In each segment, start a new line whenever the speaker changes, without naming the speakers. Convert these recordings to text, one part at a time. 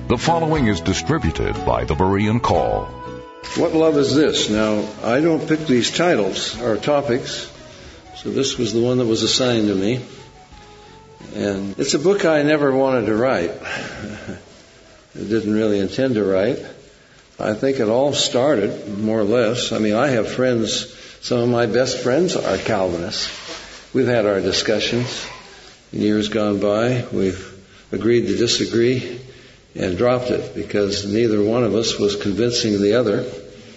The following is distributed by the Berean Call.
What love is this? Now, I don't pick these titles or topics, so this was the one that was assigned to me. And it's a book I never wanted to write. I didn't really intend to write. I think it all started, more or less. I mean, I have friends, some of my best friends are Calvinists. We've had our discussions in years gone by. We've agreed to disagree and dropped it because neither one of us was convincing the other.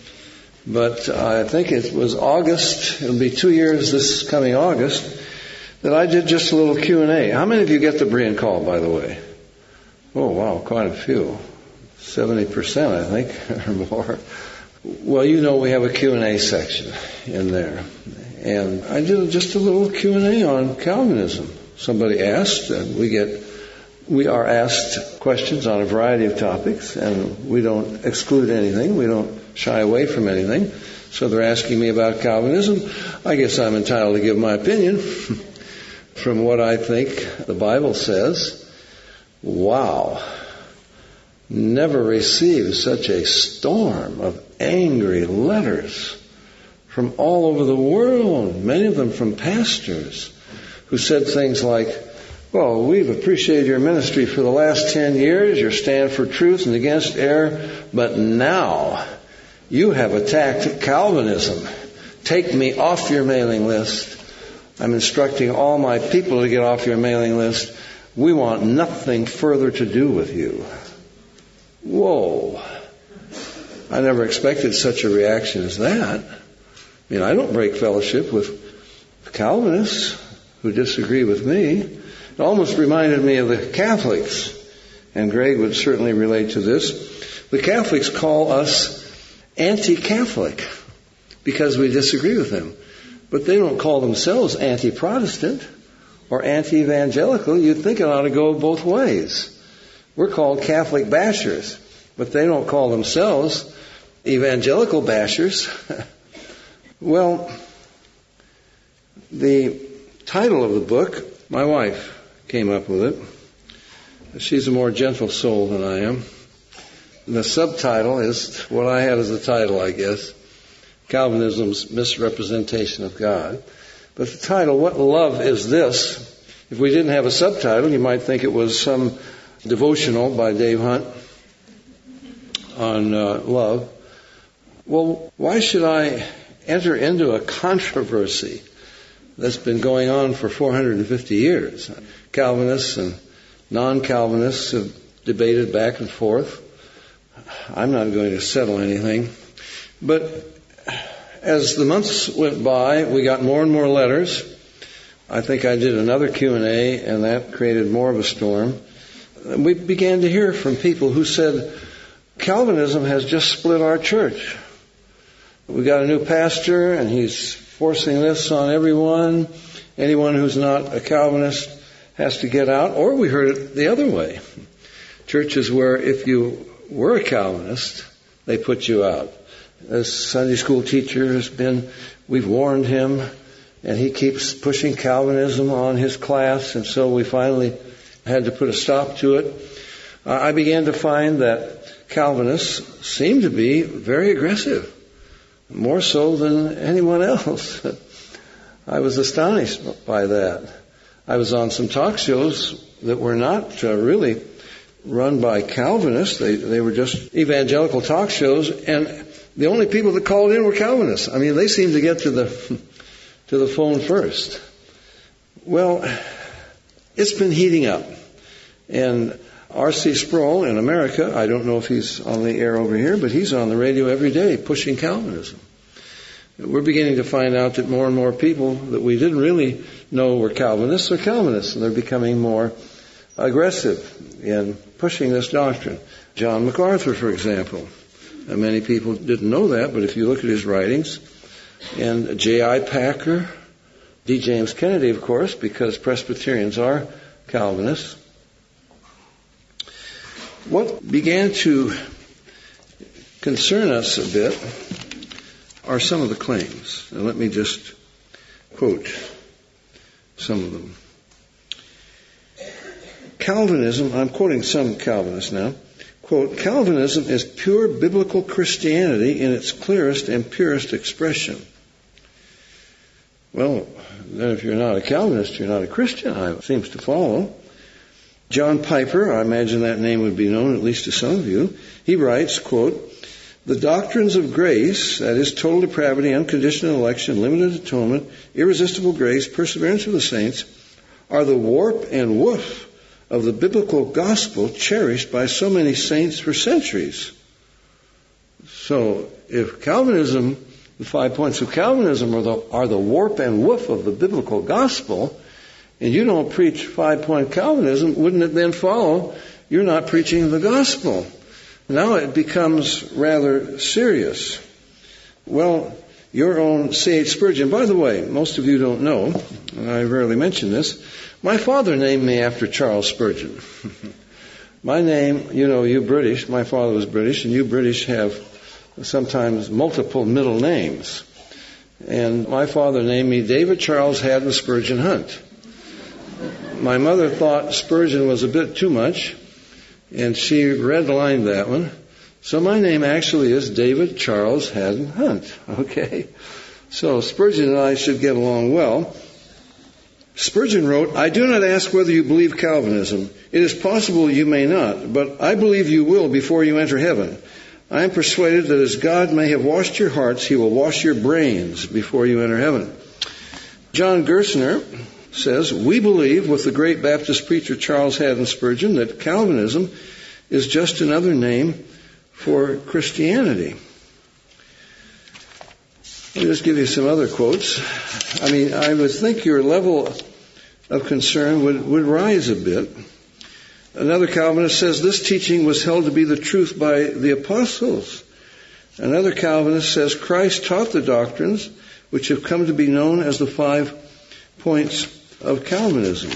But I think it was August, it'll be 2 years this coming August, that I did just a little Q&A. How many of you get the Berean Call, by the way? Oh, wow, quite a few. 70%, I think, or more. Well, you know we have a Q&A section in there. And I did just a little Q&A on Calvinism. Somebody asked, and we are asked questions on a variety of topics, and we don't exclude anything. We don't shy away from anything. So they're asking me about Calvinism. I guess I'm entitled to give my opinion from what I think the Bible says. Wow. Never received such a storm of angry letters from all over the world, many of them from pastors who said things like, well, we've appreciated your ministry for the last 10 years, your stand for truth and against error, but now you have attacked Calvinism. Take me off your mailing list. I'm instructing all my people to get off your mailing list. We want nothing further to do with you. Whoa. I never expected such a reaction as that. I mean, I don't break fellowship with Calvinists who disagree with me. It almost reminded me of the Catholics, and Greg would certainly relate to this. The Catholics call us anti-Catholic because we disagree with them. But they don't call themselves anti-Protestant or anti-evangelical. You'd think it ought to go both ways. We're called Catholic bashers, but they don't call themselves evangelical bashers. Well, the title of the book, my wife came up with it. She's a more gentle soul than I am. And the subtitle is what I had as a title, I guess, Calvinism's Misrepresentation of God. But the title, What Love Is This? If we didn't have a subtitle, you might think it was some devotional by Dave Hunt on love. Well, why should I enter into a controversy that's been going on for 450 years? Calvinists and non-Calvinists have debated back and forth. I'm not going to settle anything. But as the months went by, we got more and more letters. I think I did another Q&A, and that created more of a storm. We began to hear from people who said, Calvinism has just split our church. We got a new pastor, and he's forcing this on everyone. Anyone who's not a Calvinist has to get out. Or we heard it the other way. Churches where if you were a Calvinist, they put you out. As Sunday school teacher has been, we've warned him, and he keeps pushing Calvinism on his class, and so we finally had to put a stop to it. I began to find that Calvinists seem to be very aggressive, more so than anyone else. I was astonished by that. I was on some talk shows that were not really run by Calvinists. They were just evangelical talk shows, and the only people that called in were Calvinists. I mean, they seemed to get to the phone first. Well, it's been heating up. And R.C. Sproul in America, I don't know if he's on the air over here, but he's on the radio every day pushing Calvinism. We're beginning to find out that more and more people that we didn't really know were Calvinists are Calvinists, and they're becoming more aggressive in pushing this doctrine. John MacArthur, for example. Many people didn't know that, but if you look at his writings, and J.I. Packer, D. James Kennedy, of course, because Presbyterians are Calvinists. What began to concern us a bit are some of the claims. And let me just quote some of them. Calvinism, I'm quoting some Calvinists now, quote, Calvinism is pure biblical Christianity in its clearest and purest expression. Well, then if you're not a Calvinist, you're not a Christian, it seems to follow. John Piper, I imagine that name would be known at least to some of you, he writes, quote, the doctrines of grace, that is total depravity, unconditional election, limited atonement, irresistible grace, perseverance of the saints, are the warp and woof of the biblical gospel cherished by so many saints for centuries. So if Calvinism, the 5 points of Calvinism are the warp and woof of the biblical gospel, and you don't preach 5-point Calvinism, wouldn't it then follow you're not preaching the gospel? Now it becomes rather serious. Well, your own C.H. Spurgeon, by the way, most of you don't know, and I rarely mention this, my father named me after Charles Spurgeon. My name, you British, my father was British, and you British have sometimes multiple middle names. And my father named me David Charles Haddon Spurgeon Hunt. My mother thought Spurgeon was a bit too much, and she redlined that one. So my name actually is David Charles Haddon Hunt. Okay? So Spurgeon and I should get along well. Spurgeon wrote, I do not ask whether you believe Calvinism. It is possible you may not, but I believe you will before you enter heaven. I am persuaded that as God may have washed your hearts, He will wash your brains before you enter heaven. John Gerstner says, we believe with the great Baptist preacher Charles Haddon Spurgeon that Calvinism is just another name for Christianity. Let me just give you some other quotes. I would think your level of concern would rise a bit. Another Calvinist says this teaching was held to be the truth by the apostles. Another Calvinist says Christ taught the doctrines which have come to be known as the 5 points of Calvinism.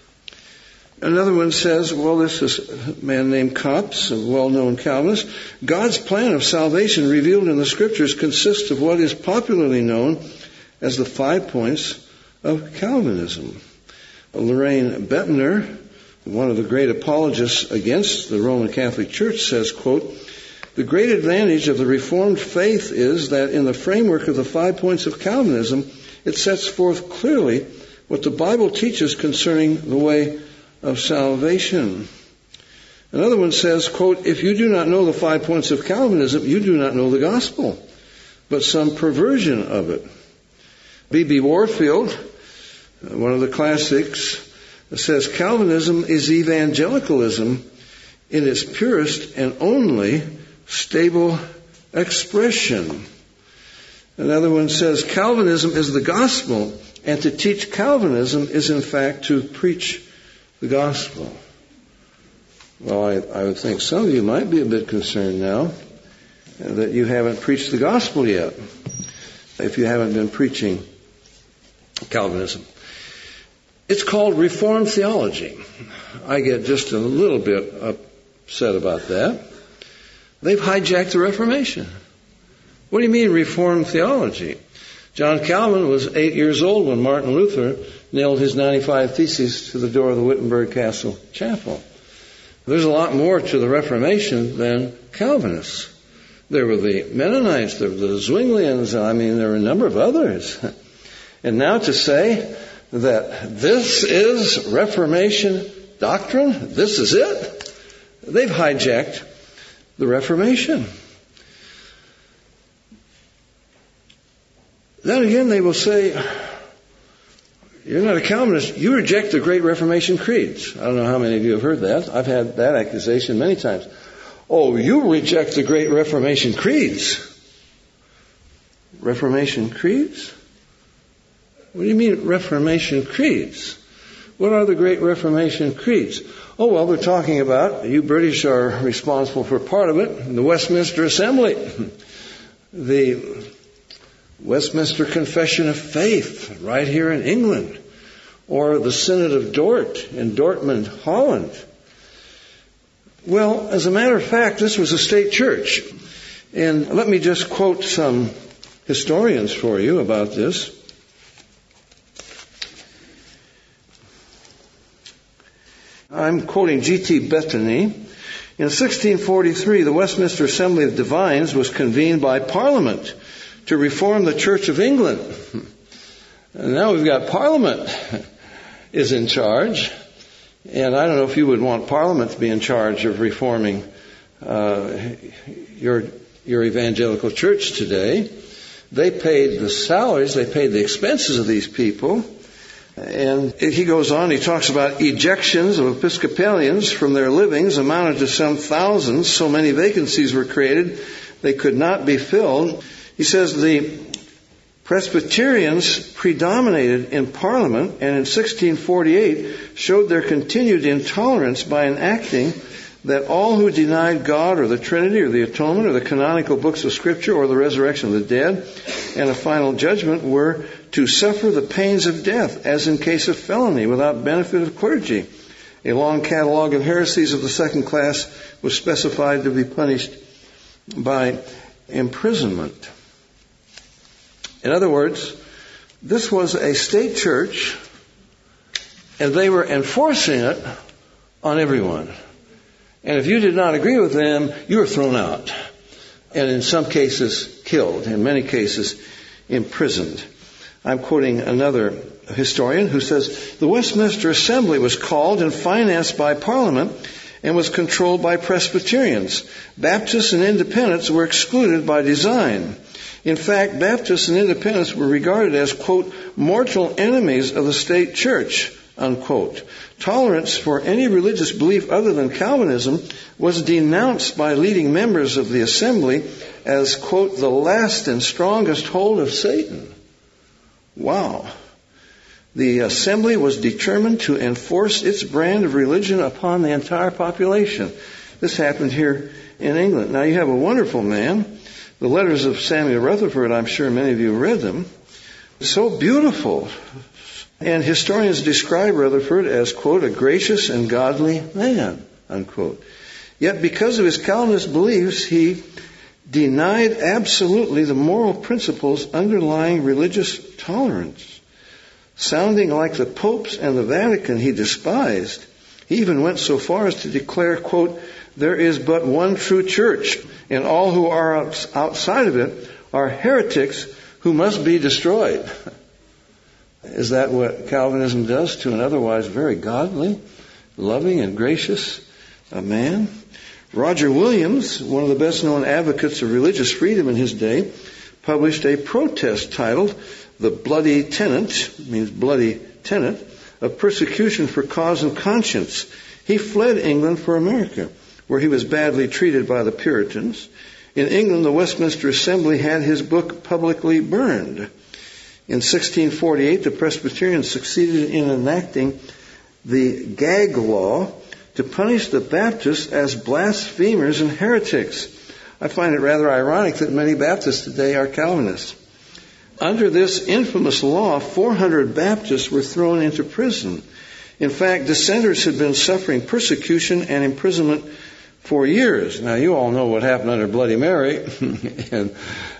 Another one says, well, this is a man named Copps, a well-known Calvinist. God's plan of salvation revealed in the Scriptures consists of what is popularly known as the 5 points of Calvinism. Lorraine Bettner, one of the great apologists against the Roman Catholic Church, says, quote, the great advantage of the Reformed faith is that in the framework of the 5 points of Calvinism, it sets forth clearly what the Bible teaches concerning the way of salvation. Another one says, quote, if you do not know the 5 points of Calvinism, you do not know the gospel, but some perversion of it. B.B. Warfield, one of the classics, says Calvinism is evangelicalism in its purest and only stable expression. Another one says Calvinism is the gospel, and to teach Calvinism is in fact to preach the gospel. Well, I would think some of you might be a bit concerned now that you haven't preached the gospel yet, if you haven't been preaching Calvinism. It's called Reformed theology. I get just a little bit upset about that. They've hijacked the Reformation. What do you mean Reformed theology? John Calvin was 8 years old when Martin Luther nailed his 95 Theses to the door of the Wittenberg Castle Chapel. There's a lot more to the Reformation than Calvinists. There were the Mennonites, there were the Zwinglians, there were a number of others. And now to say that this is Reformation doctrine, this is it, they've hijacked the Reformation. Then again, they will say, you're not a Calvinist, you reject the great Reformation creeds. I don't know how many of you have heard that. I've had that accusation many times. Oh, you reject the great Reformation creeds. Reformation creeds? What do you mean Reformation creeds? What are the great Reformation creeds? Oh, well, they're talking about, you British are responsible for part of it, the Westminster Assembly, the Westminster Confession of Faith right here in England, or the Synod of Dort in Dortmund, Holland. Well, as a matter of fact, this was a state church. And let me just quote some historians for you about this. I'm quoting G.T. Bettany In 1643, the Westminster Assembly of Divines was convened by Parliament to reform the Church of England. And now we've got Parliament is in charge. And I don't know if you would want Parliament to be in charge of reforming your evangelical church today. They paid the salaries, they paid the expenses of these people. And he goes on, he talks about ejections of Episcopalians from their livings amounted to some thousands. So many vacancies were created, they could not be filled. He says the Presbyterians predominated in Parliament, and in 1648 showed their continued intolerance by enacting that all who denied God or the Trinity or the atonement or the canonical books of Scripture or the resurrection of the dead and a final judgment were to suffer the pains of death, as in case of felony, without benefit of clergy. A long catalogue of heresies of the second class was specified to be punished by imprisonment. In other words, this was a state church, and they were enforcing it on everyone. And if you did not agree with them, you were thrown out. And in some cases, killed. In many cases, imprisoned. I'm quoting another historian who says, the Westminster Assembly was called and financed by Parliament and was controlled by Presbyterians. Baptists and Independents were excluded by design. In fact, Baptists and Independents were regarded as, quote, mortal enemies of the state church, unquote. Tolerance for any religious belief other than Calvinism was denounced by leading members of the assembly as, quote, the last and strongest hold of Satan. Wow. The assembly was determined to enforce its brand of religion upon the entire population. This happened here in England. Now you have a wonderful man. The letters of Samuel Rutherford, I'm sure many of you read them. So beautiful. And historians describe Rutherford as, quote, a gracious and godly man, unquote. Yet because of his Calvinist beliefs, he denied absolutely the moral principles underlying religious tolerance. Sounding like the popes and the Vatican he despised, he even went so far as to declare, quote, there is but one true church, and all who are outside of it are heretics who must be destroyed. Is that what Calvinism does to an otherwise very godly, loving, and gracious man? Roger Williams, one of the best-known advocates of religious freedom in his day, published a protest titled The Bloody Tenet, means bloody tenet, of persecution for cause and conscience. He fled England for America, where he was badly treated by the Puritans. In England, the Westminster Assembly had his book publicly burned. In 1648, the Presbyterians succeeded in enacting the gag law to punish the Baptists as blasphemers and heretics. I find it rather ironic that many Baptists today are Calvinists. Under this infamous law, 400 Baptists were thrown into prison. In fact, dissenters had been suffering persecution and imprisonment for years. Now, you all know what happened under Bloody Mary and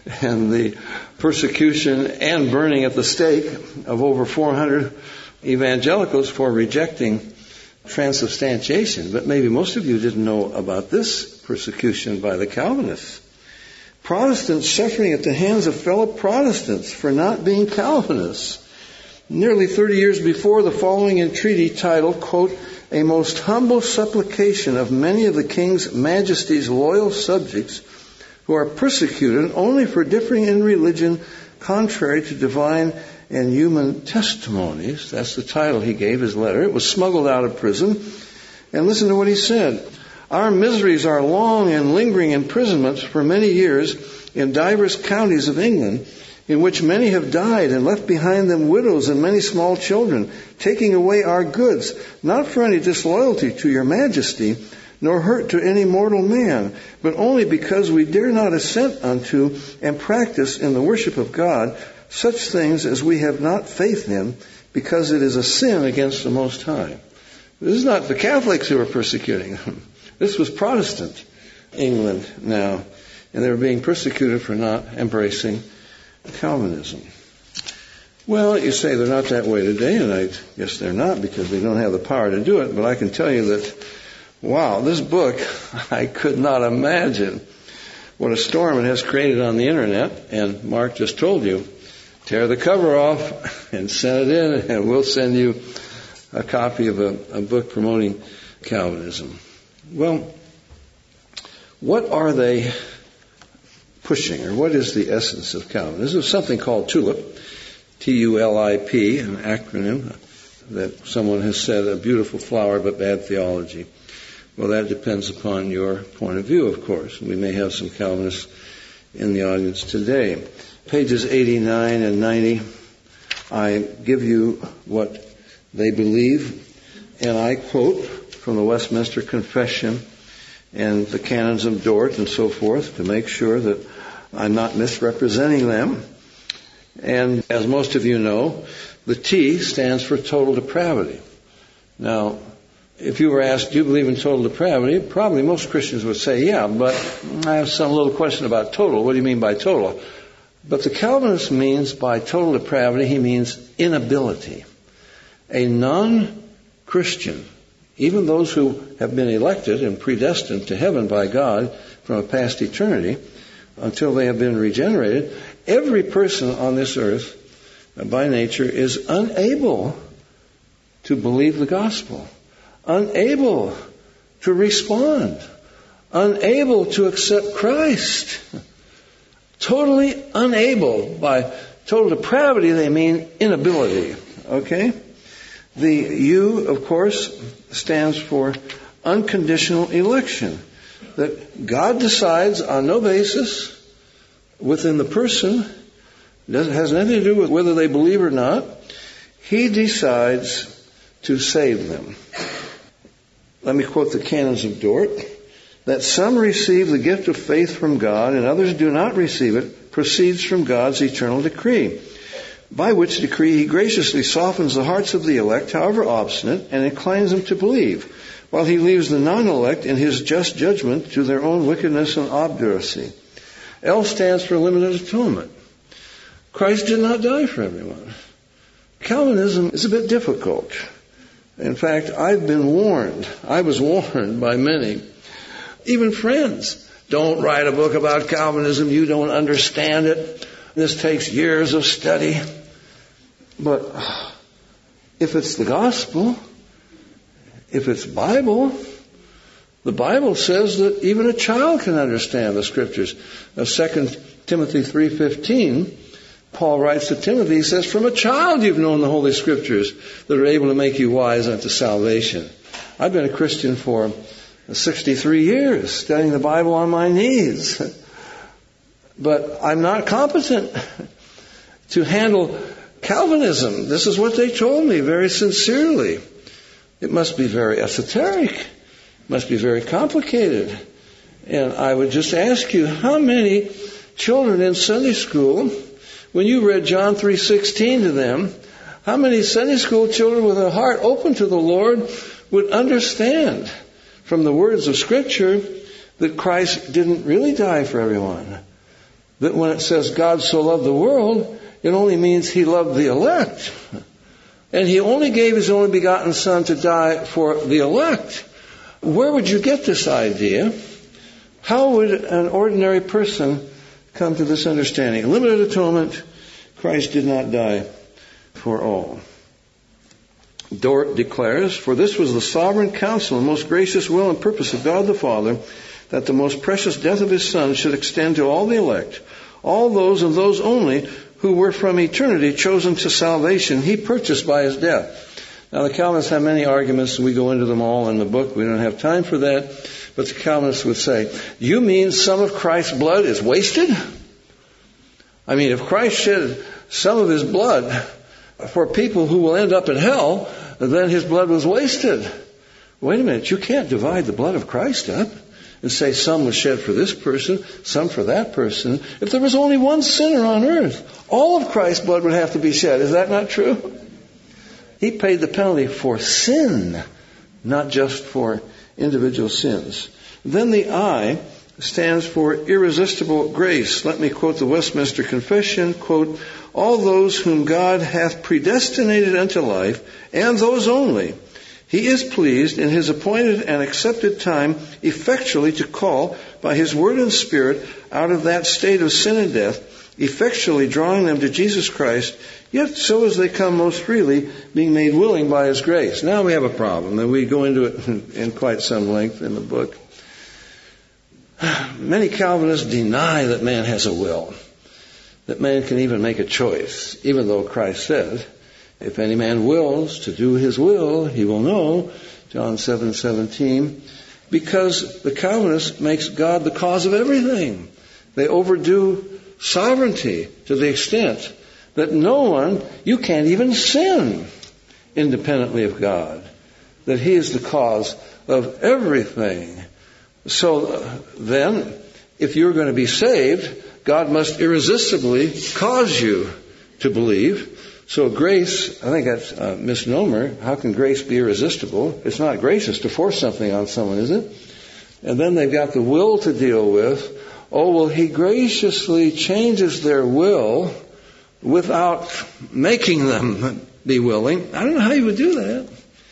the persecution and burning at the stake of over 400 evangelicals for rejecting transubstantiation. But maybe most of you didn't know about this persecution by the Calvinists. Protestants suffering at the hands of fellow Protestants for not being Calvinists. Nearly 30 years before, the following entreaty titled, quote, a most humble supplication of many of the King's Majesty's loyal subjects who are persecuted only for differing in religion contrary to divine and human testimonies. That's the title he gave his letter. It was smuggled out of prison. And listen to what he said. Our miseries are long and lingering imprisonments for many years in divers counties of England, in which many have died and left behind them widows and many small children, taking away our goods, not for any disloyalty to your majesty, nor hurt to any mortal man, but only because we dare not assent unto and practice in the worship of God such things as we have not faith in, because it is a sin against the Most High. This is not the Catholics who are persecuting them. This was Protestant England now, and they were being persecuted for not embracing Calvinism. Well, you say they're not that way today, and I guess they're not because they don't have the power to do it, but I can tell you that Wow, this book, I could not imagine what a storm it has created on the internet. And Mark just told you, tear the cover off and send it in, and we'll send you a copy of a book promoting Calvinism. Well, what are they pushing, or what is the essence of Calvinism? There's something called TULIP, T-U-L-I-P, an acronym that someone has said, a beautiful flower but bad theology. Well, that depends upon your point of view, of course. We may have some Calvinists in the audience today. Pages 89 and 90, I give you what they believe, and I quote from the Westminster Confession and the Canons of Dort and so forth to make sure that I'm not misrepresenting them. And as most of you know, the T stands for total depravity. Now, if you were asked, do you believe in total depravity? Probably most Christians would say, yeah, but I have some little question about total. What do you mean by total? But the Calvinist means by total depravity, he means inability. A non-Christian, even those who have been elected and predestined to heaven by God from a past eternity, until they have been regenerated, every person on this earth, by nature, is unable to believe the gospel, unable to respond, unable to accept Christ. Totally unable. By total depravity, they mean inability. Okay? The U, of course, stands for unconditional election. That God decides on no basis within the person, has nothing to do with whether they believe or not. He decides to save them. Let me quote the Canons of Dort. That some receive the gift of faith from God and others do not receive it proceeds from God's eternal decree, by which decree he graciously softens the hearts of the elect, however obstinate, and inclines them to believe, while he leaves the non-elect in his just judgment to their own wickedness and obduracy. L stands for limited atonement. Christ did not die for everyone. Calvinism is a bit difficult. In fact, I've been warned. I was warned by many, even friends. Don't write a book about Calvinism. You don't understand it. This takes years of study. But if it's the gospel, if it's Bible, the Bible says that even a child can understand the Scriptures. 2 Timothy 3:15, Paul writes to Timothy, he says, from a child you've known the Holy Scriptures that are able to make you wise unto salvation. I've been a Christian for 63 years, studying the Bible on my knees. But I'm not competent to handle Calvinism. This is what they told me very sincerely. It must be very esoteric. It must be very complicated. And I would just ask you, how many children in Sunday school, when you read John 3:16 to them, how many Sunday school children with a heart open to the Lord would understand from the words of Scripture that Christ didn't really die for everyone? That when it says God so loved the world, it only means he loved the elect. And he only gave his only begotten Son to die for the elect. Where would you get this idea? How would an ordinary person come to this understanding? Limited atonement, Christ did not die for all. Dort declares, for this was the sovereign counsel and most gracious will and purpose of God the Father, that the most precious death of his Son should extend to all the elect, all those and those only who were from eternity chosen to salvation, he purchased by his death. Now the Calvinists have many arguments, and we go into them all in the book. We don't have time for that. But the Calvinists would say, you mean some of Christ's blood is wasted? I mean, if Christ shed some of his blood for people who will end up in hell, then his blood was wasted. Wait a minute, you can't divide the blood of Christ up and say some was shed for this person, some for that person. If there was only one sinner on earth, all of Christ's blood would have to be shed. Is that not true? He paid the penalty for sin, not just for individual sins. Then the I stands for irresistible grace. Let me quote the Westminster Confession, quote, all those whom God hath predestinated unto life, and those only, He is pleased in His appointed and accepted time effectually to call by His word and Spirit out of that state of sin and death, effectually drawing them to Jesus Christ, yet so as they come most freely, being made willing by His grace. Now we have a problem, and we go into it in quite some length in the book. Many Calvinists deny that man has a will, that man can even make a choice, even though Christ said, if any man wills to do his will, he will know, John 7:17, because the Calvinist makes God the cause of everything. They overdo sovereignty to the extent that you can't even sin independently of God, that He is the cause of everything. So then, if you're going to be saved, God must irresistibly cause you to believe. So grace, I think that's a misnomer. How can grace be irresistible? It's not gracious to force something on someone, is it? And then they've got the will to deal with. Oh, well, He graciously changes their will without making them be willing. I don't know how you would do that.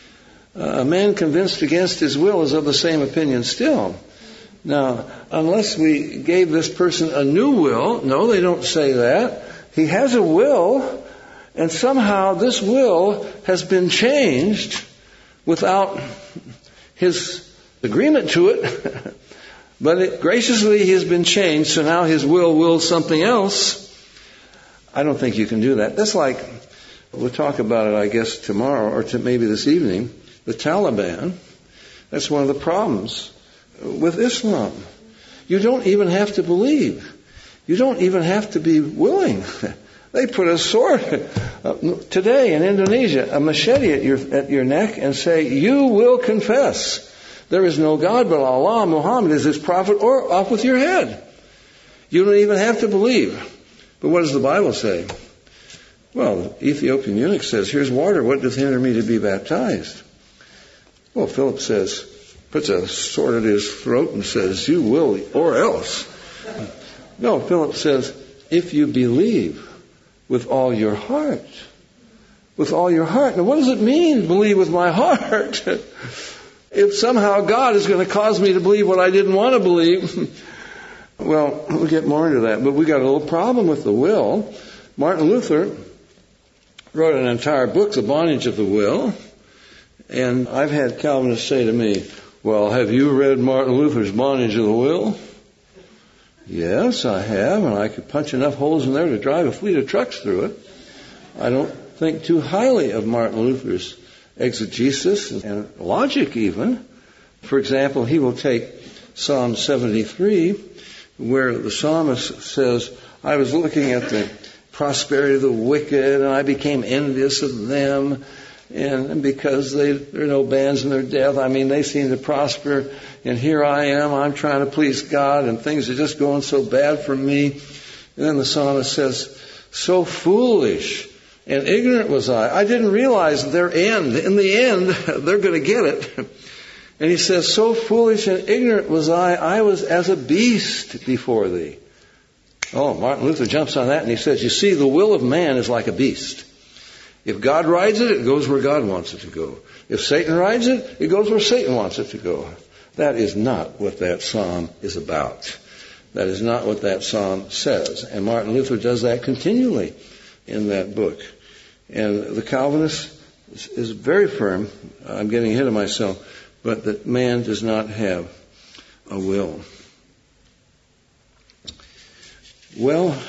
A man convinced against his will is of the same opinion still. Now, unless we gave this person a new will, no, they don't say that. He has a will, and somehow this will has been changed without his agreement to it. But graciously he has been changed, so now his will wills something else. I don't think you can do that. That's like, we'll talk about it, I guess, tomorrow or maybe this evening, the Taliban. That's one of the problems with Islam. You don't even have to believe. You don't even have to be willing. They put a sword today in Indonesia, a machete at your neck, and say, you will confess there is no God but Allah, Muhammad is His prophet, or off with your head. You don't even have to believe. But what does the Bible say? Well, the Ethiopian eunuch says, here's water, what doth hinder me to be baptized? Well, Philip says, puts a sword at his throat and says, you will, or else. No, Philip says, if you believe with all your heart. With all your heart. Now, what does it mean, believe with my heart? If somehow God is going to cause me to believe what I didn't want to believe, well, we'll get more into that. But we got a little problem with the will. Martin Luther wrote an entire book, The Bondage of the Will. And I've had Calvinists say to me, well, have you read Martin Luther's Bondage of the Will? Yes, I have, and I could punch enough holes in there to drive a fleet of trucks through it. I don't think too highly of Martin Luther's exegesis and logic even. For example, he will take Psalm 73, where the psalmist says, I was looking at the prosperity of the wicked, and I became envious of them. And because there are no bands in their death, they seem to prosper. And here I am, I'm trying to please God, and things are just going so bad for me. And then the psalmist says, so foolish and ignorant was I. I didn't realize their end. In the end, they're going to get it. And he says, so foolish and ignorant was I was as a beast before thee. Oh, Martin Luther jumps on that and he says, you see, the will of man is like a beast. If God rides it, it goes where God wants it to go. If Satan rides it, it goes where Satan wants it to go. That is not what that psalm is about. That is not what that psalm says. And Martin Luther does that continually in that book. And the Calvinist is very firm, I'm getting ahead of myself, but that man does not have a will. Well,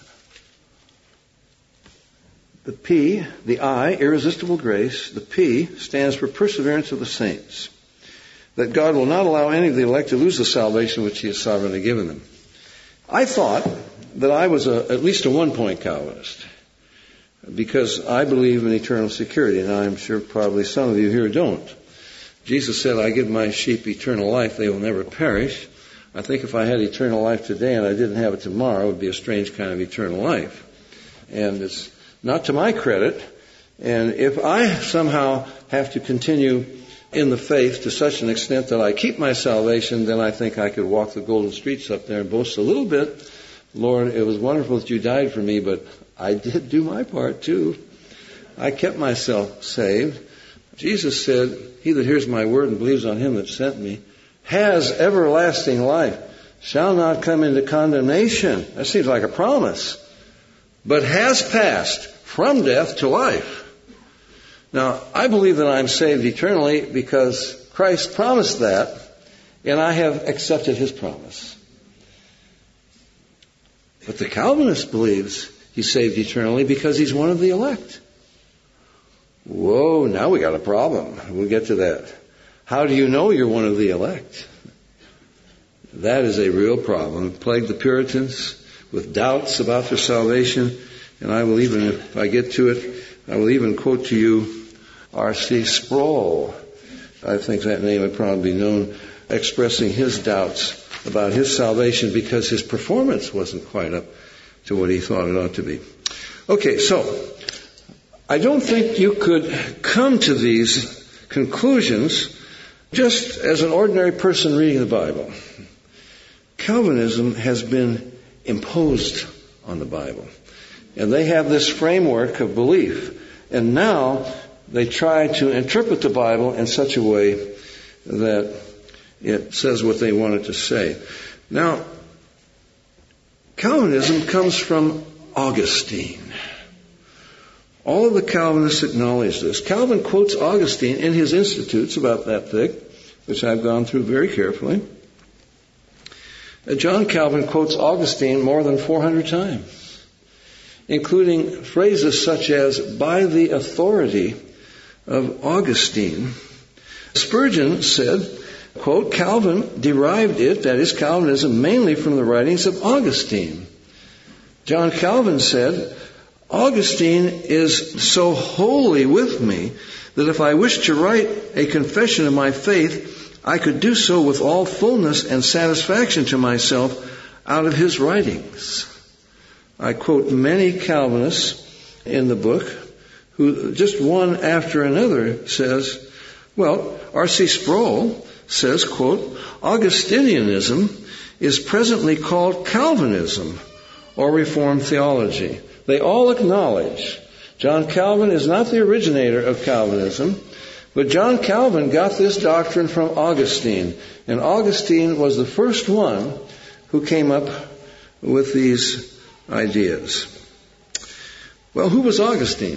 the P, the I, irresistible grace, the P stands for perseverance of the saints. That God will not allow any of the elect to lose the salvation which He has sovereignly given them. I thought that I was at least a one-point Calvinist, because I believe in eternal security, and I'm sure probably some of you here don't. Jesus said, I give my sheep eternal life, they will never perish. I think if I had eternal life today and I didn't have it tomorrow, it would be a strange kind of eternal life. And it's not to my credit. And if I somehow have to continue in the faith to such an extent that I keep my salvation, then I think I could walk the golden streets up there and boast a little bit. Lord, it was wonderful that you died for me, but I did do my part too. I kept myself saved. Jesus said, "He that hears my word and believes on him that sent me has everlasting life, shall not come into condemnation." That seems like a promise. But has passed from death to life. Now, I believe that I'm saved eternally because Christ promised that, and I have accepted his promise. But the Calvinist believes he's saved eternally because he's one of the elect. Whoa, now we got a problem. We'll get to that. How do you know you're one of the elect? That is a real problem. It plagued the Puritans with doubts about their salvation. And I will even, if I get to it, I will even quote to you R.C. Sproul. I think that name would probably be known, expressing his doubts about his salvation because his performance wasn't quite up to what he thought it ought to be. Okay, so I don't think you could come to these conclusions just as an ordinary person reading the Bible. Calvinism has been imposed on the Bible. And they have this framework of belief. And now they try to interpret the Bible in such a way that it says what they want it to say. Now, Calvinism comes from Augustine. All of the Calvinists acknowledge this. Calvin quotes Augustine in his Institutes, about that thick, which I've gone through very carefully. John Calvin quotes Augustine more than 400 times, including phrases such as, "by the authority of Augustine." Spurgeon said, quote, "Calvin derived it," that is Calvinism, "mainly from the writings of Augustine." John Calvin said, "Augustine is so wholly with me that if I wished to write a confession of my faith, I could do so with all fullness and satisfaction to myself out of his writings." I quote many Calvinists in the book who just one after another says, well, R.C. Sproul says, quote, "Augustinianism is presently called Calvinism or Reformed theology." They all acknowledge John Calvin is not the originator of Calvinism, but John Calvin got this doctrine from Augustine. And Augustine was the first one who came up with these ideas. Well, who was Augustine?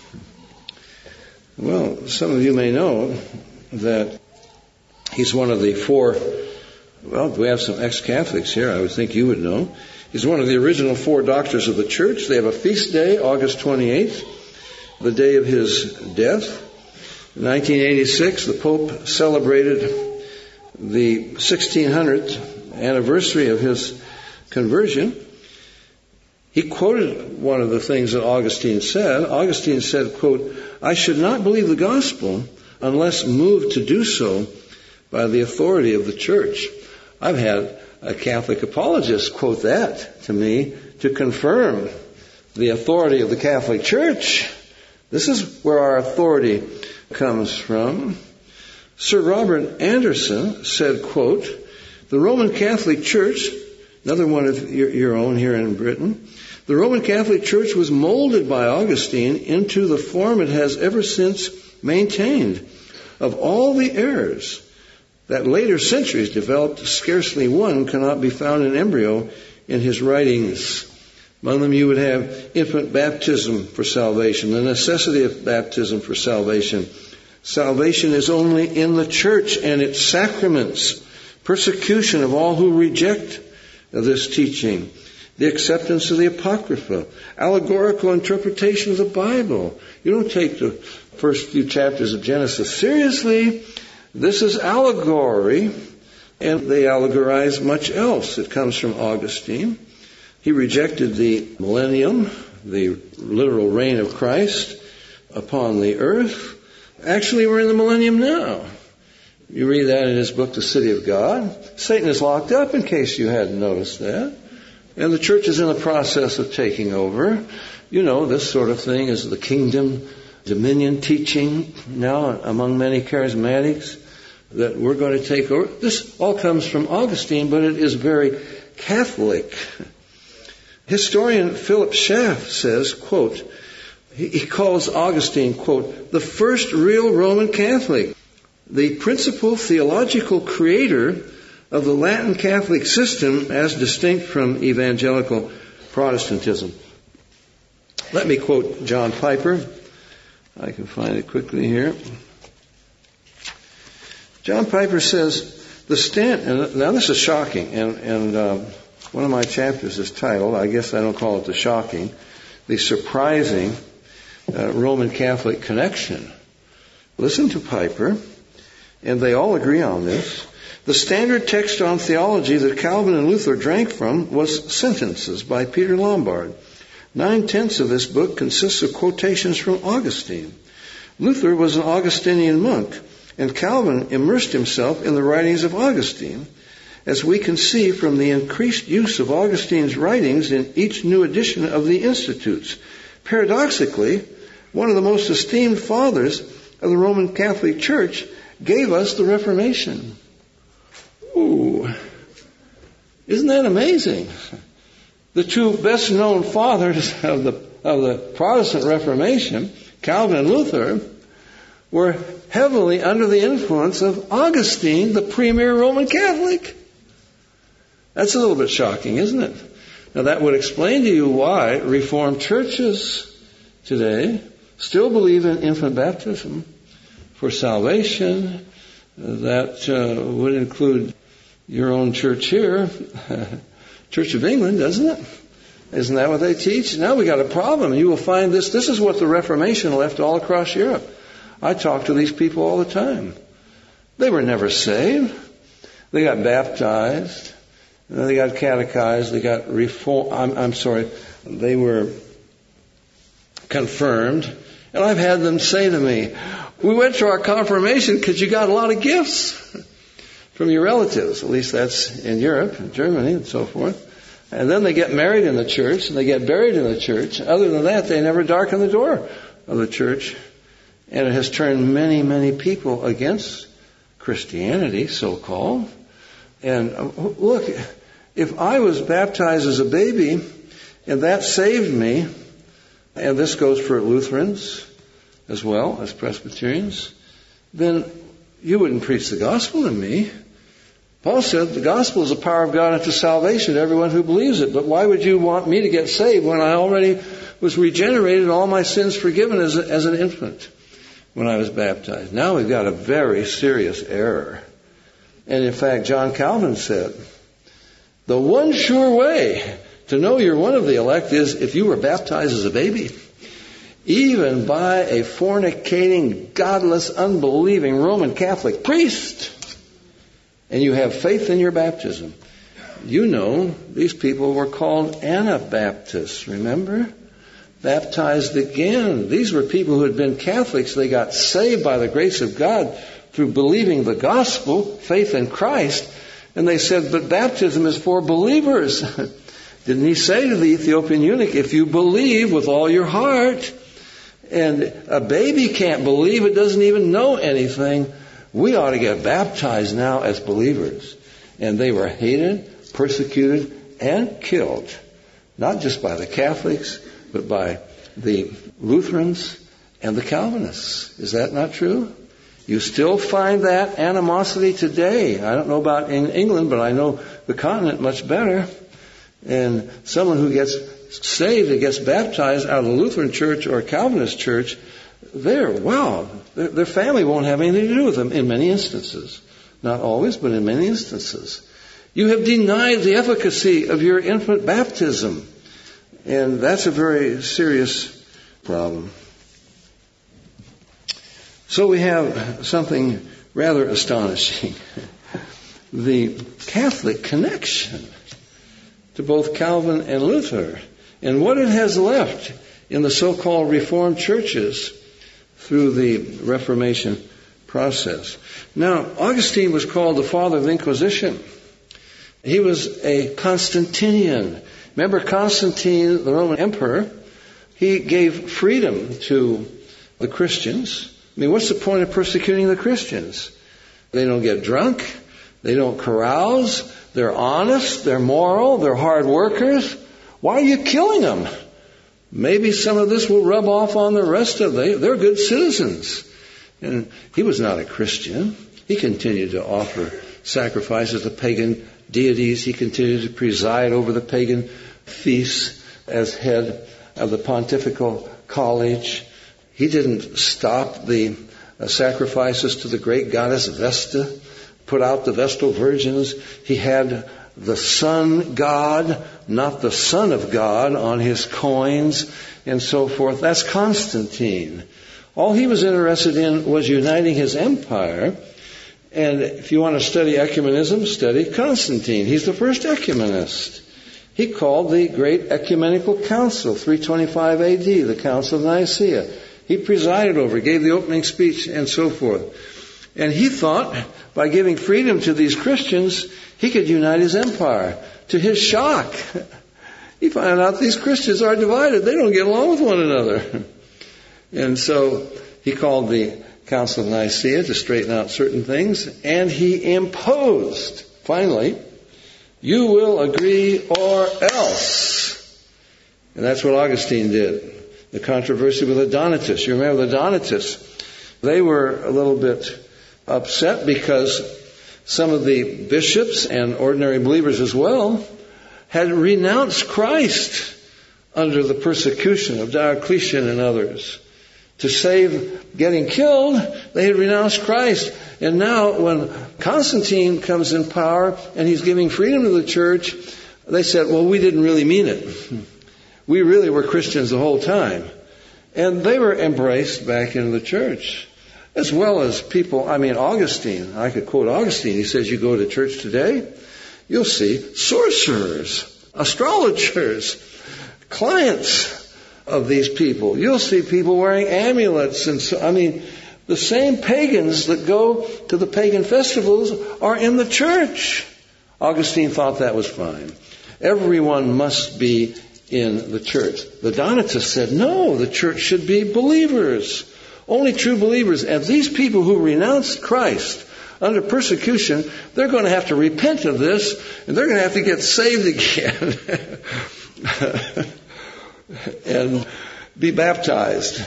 Well, some of you may know that he's one of the four, well, we have some ex-Catholics here, I would think you would know. He's one of the original four doctors of the church. They have a feast day, August 28th, the day of his death. In 1986, the Pope celebrated the 1600th anniversary of his conversion. He quoted one of the things that Augustine said. Augustine said, quote, "I should not believe the gospel unless moved to do so by the authority of the church." I've had a Catholic apologist quote that to me to confirm the authority of the Catholic Church. This is where our authority comes from. Sir Robert Anderson said, quote, "The Roman Catholic Church," another one of your own here in Britain, "the Roman Catholic Church was molded by Augustine into the form it has ever since maintained. Of all the errors that later centuries developed, scarcely one cannot be found in embryo in his writings. Among them you would have infant baptism for salvation, the necessity of baptism for salvation. Salvation is only in the church and its sacraments. Persecution of all who reject this teaching. The acceptance of the Apocrypha. Allegorical interpretation of the Bible." You don't take the first few chapters of Genesis seriously. This is allegory, and they allegorize much else. It comes from Augustine. He rejected the millennium, the literal reign of Christ upon the earth. Actually, we're in the millennium now. You read that in his book, The City of God. Satan is locked up, in case you hadn't noticed that. And the church is in the process of taking over. You know, this sort of thing is the kingdom dominion teaching now among many charismatics, that we're going to take over. This all comes from Augustine, but it is very Catholic. Historian Philip Schaff says, quote, He calls Augustine, quote, the first real Roman Catholic, the principal theological creator of the Latin Catholic system as distinct from evangelical Protestantism. Let me quote John Piper. I can find it quickly here. John Piper says, now this is shocking, and one of my chapters is titled, I guess I don't call it the shocking, the surprising Roman Catholic connection. Listen to Piper, and they all agree on this. The standard text on theology that Calvin and Luther drank from was Sentences by Peter Lombard. 9/10 of this book consists of quotations from Augustine. Luther was an Augustinian monk, and Calvin immersed himself in the writings of Augustine, as we can see from the increased use of Augustine's writings in each new edition of the Institutes. Paradoxically, one of the most esteemed fathers of the Roman Catholic Church gave us the Reformation. Ooh, isn't that amazing? The two best-known fathers of the Protestant Reformation, Calvin and Luther, were heavily under the influence of Augustine, the premier Roman Catholic. That's a little bit shocking, isn't it? Now that would explain to you why Reformed churches today still believe in infant baptism for salvation. That would include your own church here, Church of England, doesn't it? Isn't that what they teach? Now we got a problem. You will find this. This is what the Reformation left all across Europe. I talk to these people all the time. They were never saved. They got baptized. They got catechized. They got they were confirmed. And I've had them say to me, we went to our confirmation because you got a lot of gifts from your relatives. At least that's in Europe, in Germany, and so forth. And then they get married in the church, and they get buried in the church. Other than that, they never darken the door of the church. And it has turned many, many people against Christianity, so-called. And look, if I was baptized as a baby, and that saved me, and this goes for Lutherans as well as Presbyterians, then you wouldn't preach the gospel to me. Paul said the gospel is the power of God unto salvation to everyone who believes it. But why would you want me to get saved when I already was regenerated and all my sins forgiven as an infant when I was baptized? Now we've got a very serious error. And in fact, John Calvin said, the one sure way to know you're one of the elect is if you were baptized as a baby, even by a fornicating, godless, unbelieving Roman Catholic priest, and you have faith in your baptism. You know, these people were called Anabaptists, remember? Baptized again. These were people who had been Catholics. They got saved by the grace of God through believing the gospel, faith in Christ. And they said, but baptism is for believers. Didn't he say to the Ethiopian eunuch, if you believe with all your heart, and a baby can't believe, it doesn't even know anything, we ought to get baptized now as believers. And they were hated, persecuted, and killed, not just by the Catholics, but by the Lutherans and the Calvinists. Is that not true? You still find that animosity today. I don't know about in England, but I know the continent much better. And someone who gets saved and gets baptized out of the Lutheran church or Calvinist church, their family won't have anything to do with them in many instances. Not always, but in many instances. You have denied the efficacy of your infant baptism. And that's a very serious problem. So we have something rather astonishing. The Catholic connection to both Calvin and Luther, and what it has left in the so-called Reformed churches through the Reformation process. Now, Augustine was called the father of the Inquisition. He was a Constantinian. Remember Constantine, the Roman emperor? He gave freedom to the Christians. I mean, what's the point of persecuting the Christians? They don't get drunk. They don't carouse. They're honest. They're moral. They're hard workers. Why are you killing them? Maybe some of this will rub off on the rest of them. They're good citizens. And he was not a Christian. He continued to offer sacrifices to pagan deities. He continued to preside over the pagan feasts as head of the Pontifical College. He didn't stop the sacrifices to the great goddess Vesta, put out the Vestal Virgins. He had the sun god, not the Son of God, on his coins and so forth. That's Constantine. All he was interested in was uniting his empire. And if you want to study ecumenism, study Constantine. He's the first ecumenist. He called the Great Ecumenical Council, 325 AD, the Council of Nicaea. He presided over, gave the opening speech, and so forth. And he thought, by giving freedom to these Christians, he could unite his empire. To his shock, he found out these Christians are divided. They don't get along with one another. And so he called the Council of Nicaea to straighten out certain things, and he imposed, finally, you will agree or else. And that's what Augustine did. The controversy with the Donatists. You remember the Donatists? They were a little bit upset because some of the bishops and ordinary believers as well had renounced Christ under the persecution of Diocletian and others. To save getting killed, they had renounced Christ. And now when Constantine comes in power and he's giving freedom to the church, they said, well, we didn't really mean it. We really were Christians the whole time. And they were embraced back into the church. As well as people, Augustine. I could quote Augustine. He says, you go to church today, you'll see sorcerers, astrologers, clients of these people. You'll see people wearing amulets. And so, the same pagans that go to the pagan festivals are in the church. Augustine thought that was fine. Everyone must be in the church. The Donatists said, no, the church should be believers. Only true believers. And these people who renounced Christ under persecution, they're going to have to repent of this, and they're going to have to get saved again. And be baptized.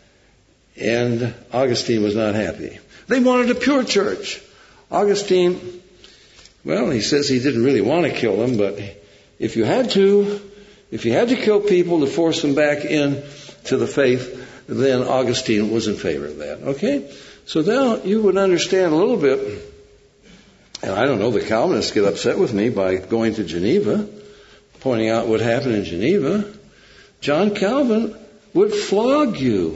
And Augustine was not happy. They wanted a pure church. Augustine, well, he says he didn't really want to kill them, but if you had to kill people to force them back in to the faith, then Augustine was in favor of that. Okay? So now you would understand a little bit, and I don't know, the Calvinists get upset with me by going to Geneva, pointing out what happened in Geneva. John Calvin would flog you,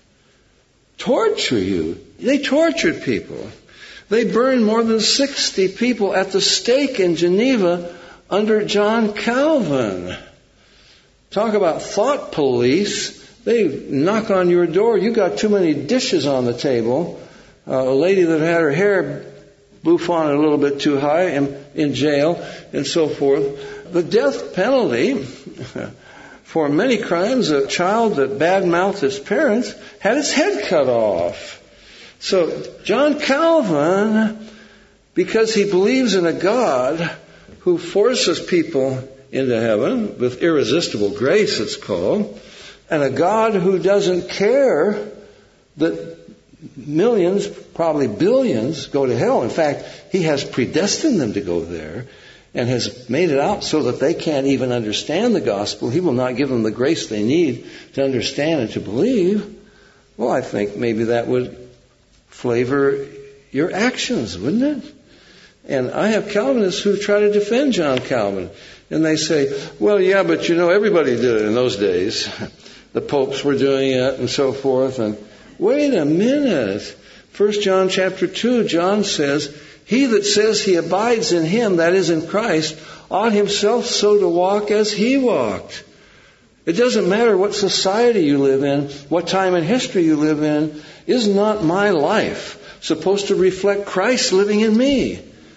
torture you. They tortured people. They burned more than 60 people at the stake in Geneva under John Calvin. Talk about thought police. They knock on your door. You got too many dishes on the table. A lady that had her hair bouffoned a little bit too high in jail and so forth. The death penalty for many crimes, a child that bad-mouthed his parents had his head cut off. So John Calvin, because he believes in a God who forces people into heaven with irresistible grace, it's called, and a God who doesn't care that millions, probably billions, go to hell. In fact, he has predestined them to go there and has made it out so that they can't even understand the gospel. He will not give them the grace they need to understand and to believe. Well, I think maybe that would flavor your actions, wouldn't it? And I have Calvinists who try to defend John Calvin. And they say, well, yeah, but everybody did it in those days. The popes were doing it and so forth. And wait a minute. 1 John chapter 2, John says, he that says he abides in him, that is in Christ, ought himself so to walk as he walked. It doesn't matter what society you live in, what time in history you live in. Is not my life supposed to reflect Christ living in me?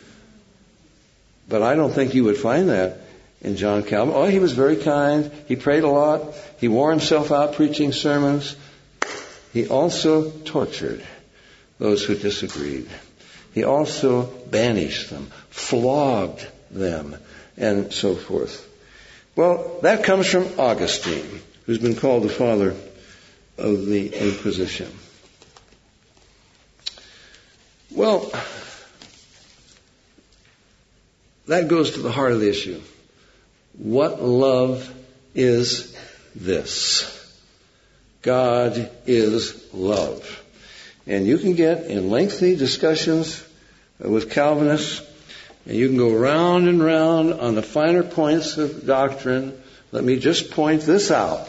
But I don't think you would find that in John Calvin. Oh, he was very kind. He prayed a lot. He wore himself out preaching sermons. He also tortured those who disagreed. He also banished them, flogged them, and so forth. Well, that comes from Augustine. who's been called the father of the Inquisition. Well, that goes to the heart of the issue. What love is this? God is love. And you can get in lengthy discussions with Calvinists, and you can go round and round on the finer points of doctrine. Let me just point this out.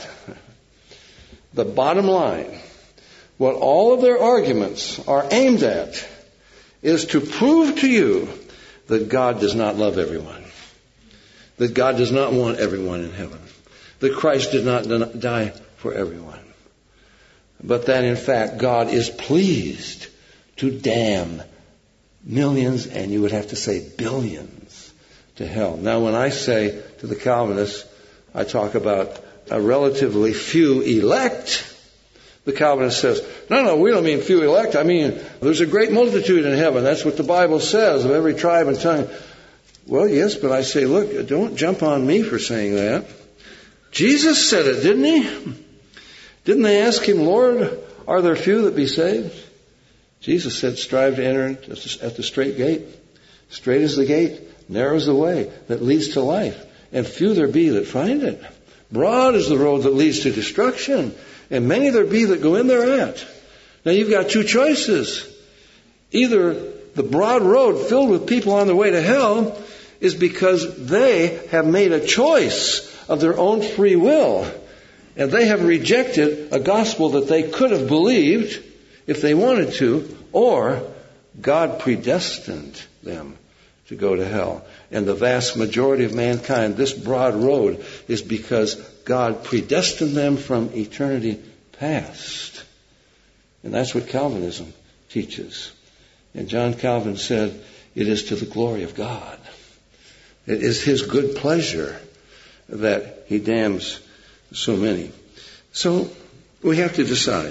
The bottom line, what all of their arguments are aimed at, is to prove to you that God does not love everyone, that God does not want everyone in heaven, that Christ did not die for everyone, but that in fact God is pleased to damn millions, and you would have to say billions, to hell. Now when I say to the Calvinists, I talk about a relatively few elect, the Calvinist says, no, we don't mean few elect. I mean, there's a great multitude in heaven. That's what the Bible says, of every tribe and tongue. Well, yes, but I say, look, don't jump on me for saying that. Jesus said it, didn't he? Didn't they ask him, Lord, are there few that be saved? Jesus said, strive to enter at the straight gate. Straight is the gate, narrow is the way that leads to life, and few there be that find it. Broad is the road that leads to destruction, and many there be that go in thereat. Now you've got two choices. Either the broad road filled with people on their way to hell is because they have made a choice of their own free will, and they have rejected a gospel that they could have believed if they wanted to, or God predestined them to go to hell. And the vast majority of mankind, this broad road is because God predestined them from eternity past. And that's what Calvinism teaches. And John Calvin said, it is to the glory of God. It is his good pleasure that he damns so many. So we have to decide.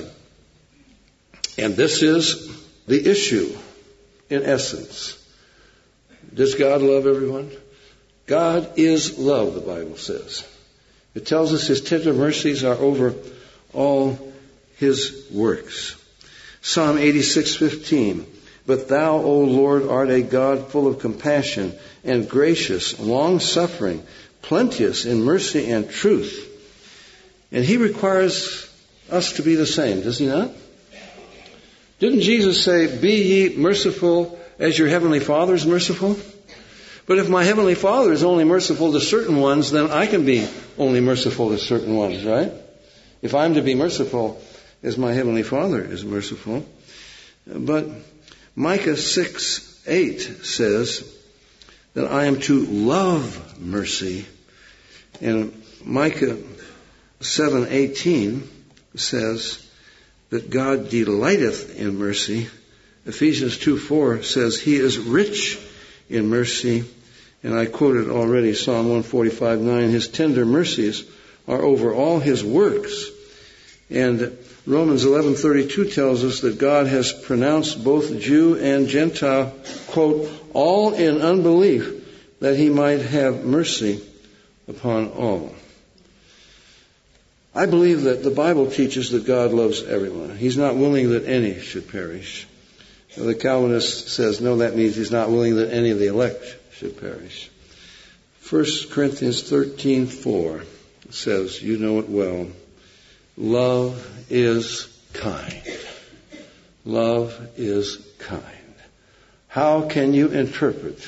And this is the issue in essence. Does God love everyone? God is love, the Bible says. It tells us his tender mercies are over all his works. Psalm 86:15. But thou, O Lord, art a God full of compassion and gracious, long-suffering, plenteous in mercy and truth. And he requires us to be the same, does he not? Didn't Jesus say, be ye merciful as your heavenly Father is merciful? But if my heavenly Father is only merciful to certain ones, then I can be only merciful to certain ones, right? If I'm to be merciful as my heavenly Father is merciful. But Micah 6:8 says that I am to love mercy. And Micah 7:18 says that God delighteth in mercy. Ephesians 2:4 says he is rich in mercy. And I quoted already Psalm 145:9. His tender mercies are over all his works. And Romans 11:32 tells us that God has pronounced both Jew and Gentile, quote, all in unbelief, that he might have mercy upon all. I believe that the Bible teaches that God loves everyone. He's not willing that any should perish. The Calvinist says, no, that means he's not willing that any of the elect should perish. 1 Corinthians 13:4 says, you know it well, love is kind. Love is kind. How can you interpret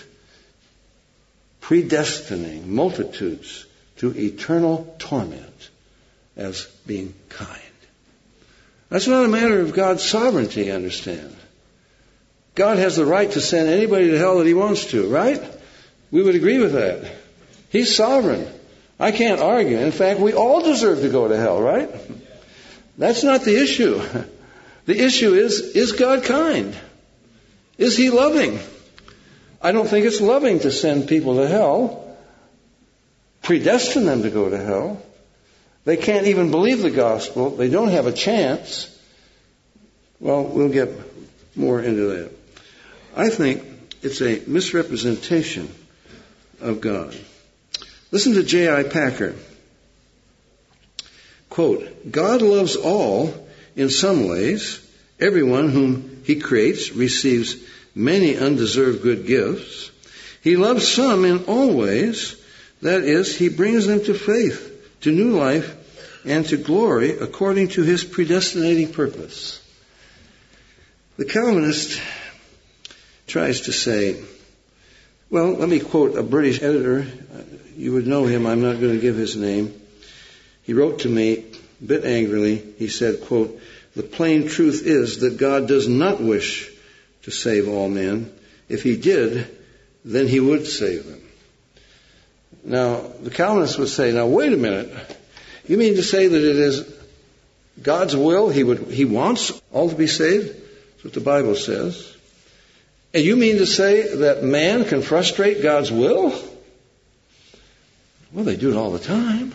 predestining multitudes to eternal torment as being kind? That's not a matter of God's sovereignty, understand. God has the right to send anybody to hell that he wants to, right? We would agree with that. He's sovereign. I can't argue. In fact, we all deserve to go to hell, right? That's not the issue. The issue is God kind? Is he loving? I don't think it's loving to send people to hell, predestine them to go to hell. They can't even believe the gospel. They don't have a chance. Well, we'll get more into that. I think it's a misrepresentation of God. Listen to J.I. Packer quote, God loves all in some ways. Everyone whom he creates receives many undeserved good gifts. He loves some in all ways. That is, he brings them to faith, to new life, and to glory according to his predestinating purpose. The Calvinist tries to say, well, let me quote a British editor. You would know him. I'm not going to give his name. He wrote to me a bit angrily. He said, quote, the plain truth is that God does not wish to save all men. If he did, then he would save them. Now, the Calvinists would say, now wait a minute. You mean to say that it is God's will? He wants all to be saved? That's what the Bible says. And you mean to say that man can frustrate God's will? Well, they do it all the time.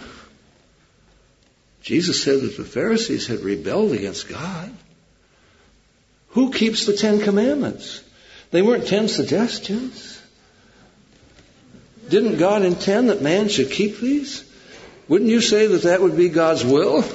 Jesus said that the Pharisees had rebelled against God. Who keeps the 10 Commandments? They weren't 10 suggestions. Didn't God intend that man should keep these? Wouldn't you say that that would be God's will?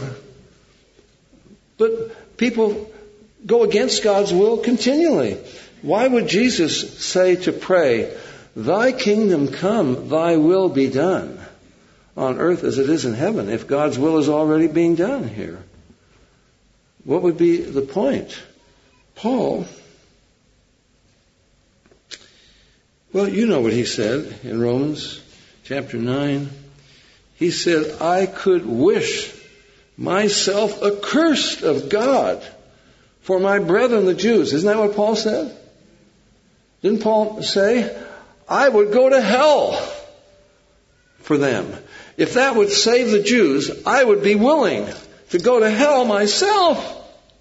But people go against God's will continually. Why would Jesus say to pray, thy kingdom come, thy will be done on earth as it is in heaven, if God's will is already being done here? What would be the point? Paul, well, you know what he said in Romans chapter 9. He said, I could wish myself accursed of God for my brethren the Jews. Isn't that what Paul said? Didn't Paul say, I would go to hell for them? If that would save the Jews, I would be willing to go to hell myself.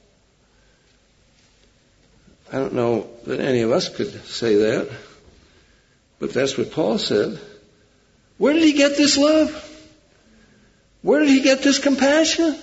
I don't know that any of us could say that, but that's what Paul said. Where did he get this love? Where did he get this compassion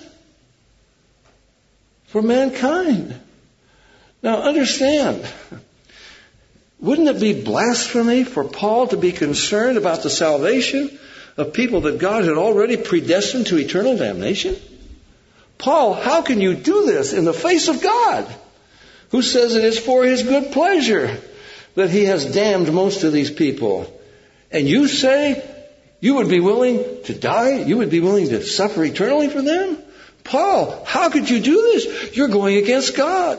for mankind? Now understand, wouldn't it be blasphemy for Paul to be concerned about the salvation of people that God had already predestined to eternal damnation? Paul, how can you do this in the face of God, who says it is for his good pleasure that he has damned most of these people? And you say you would be willing to die? You would be willing to suffer eternally for them? Paul, how could you do this? You're going against God.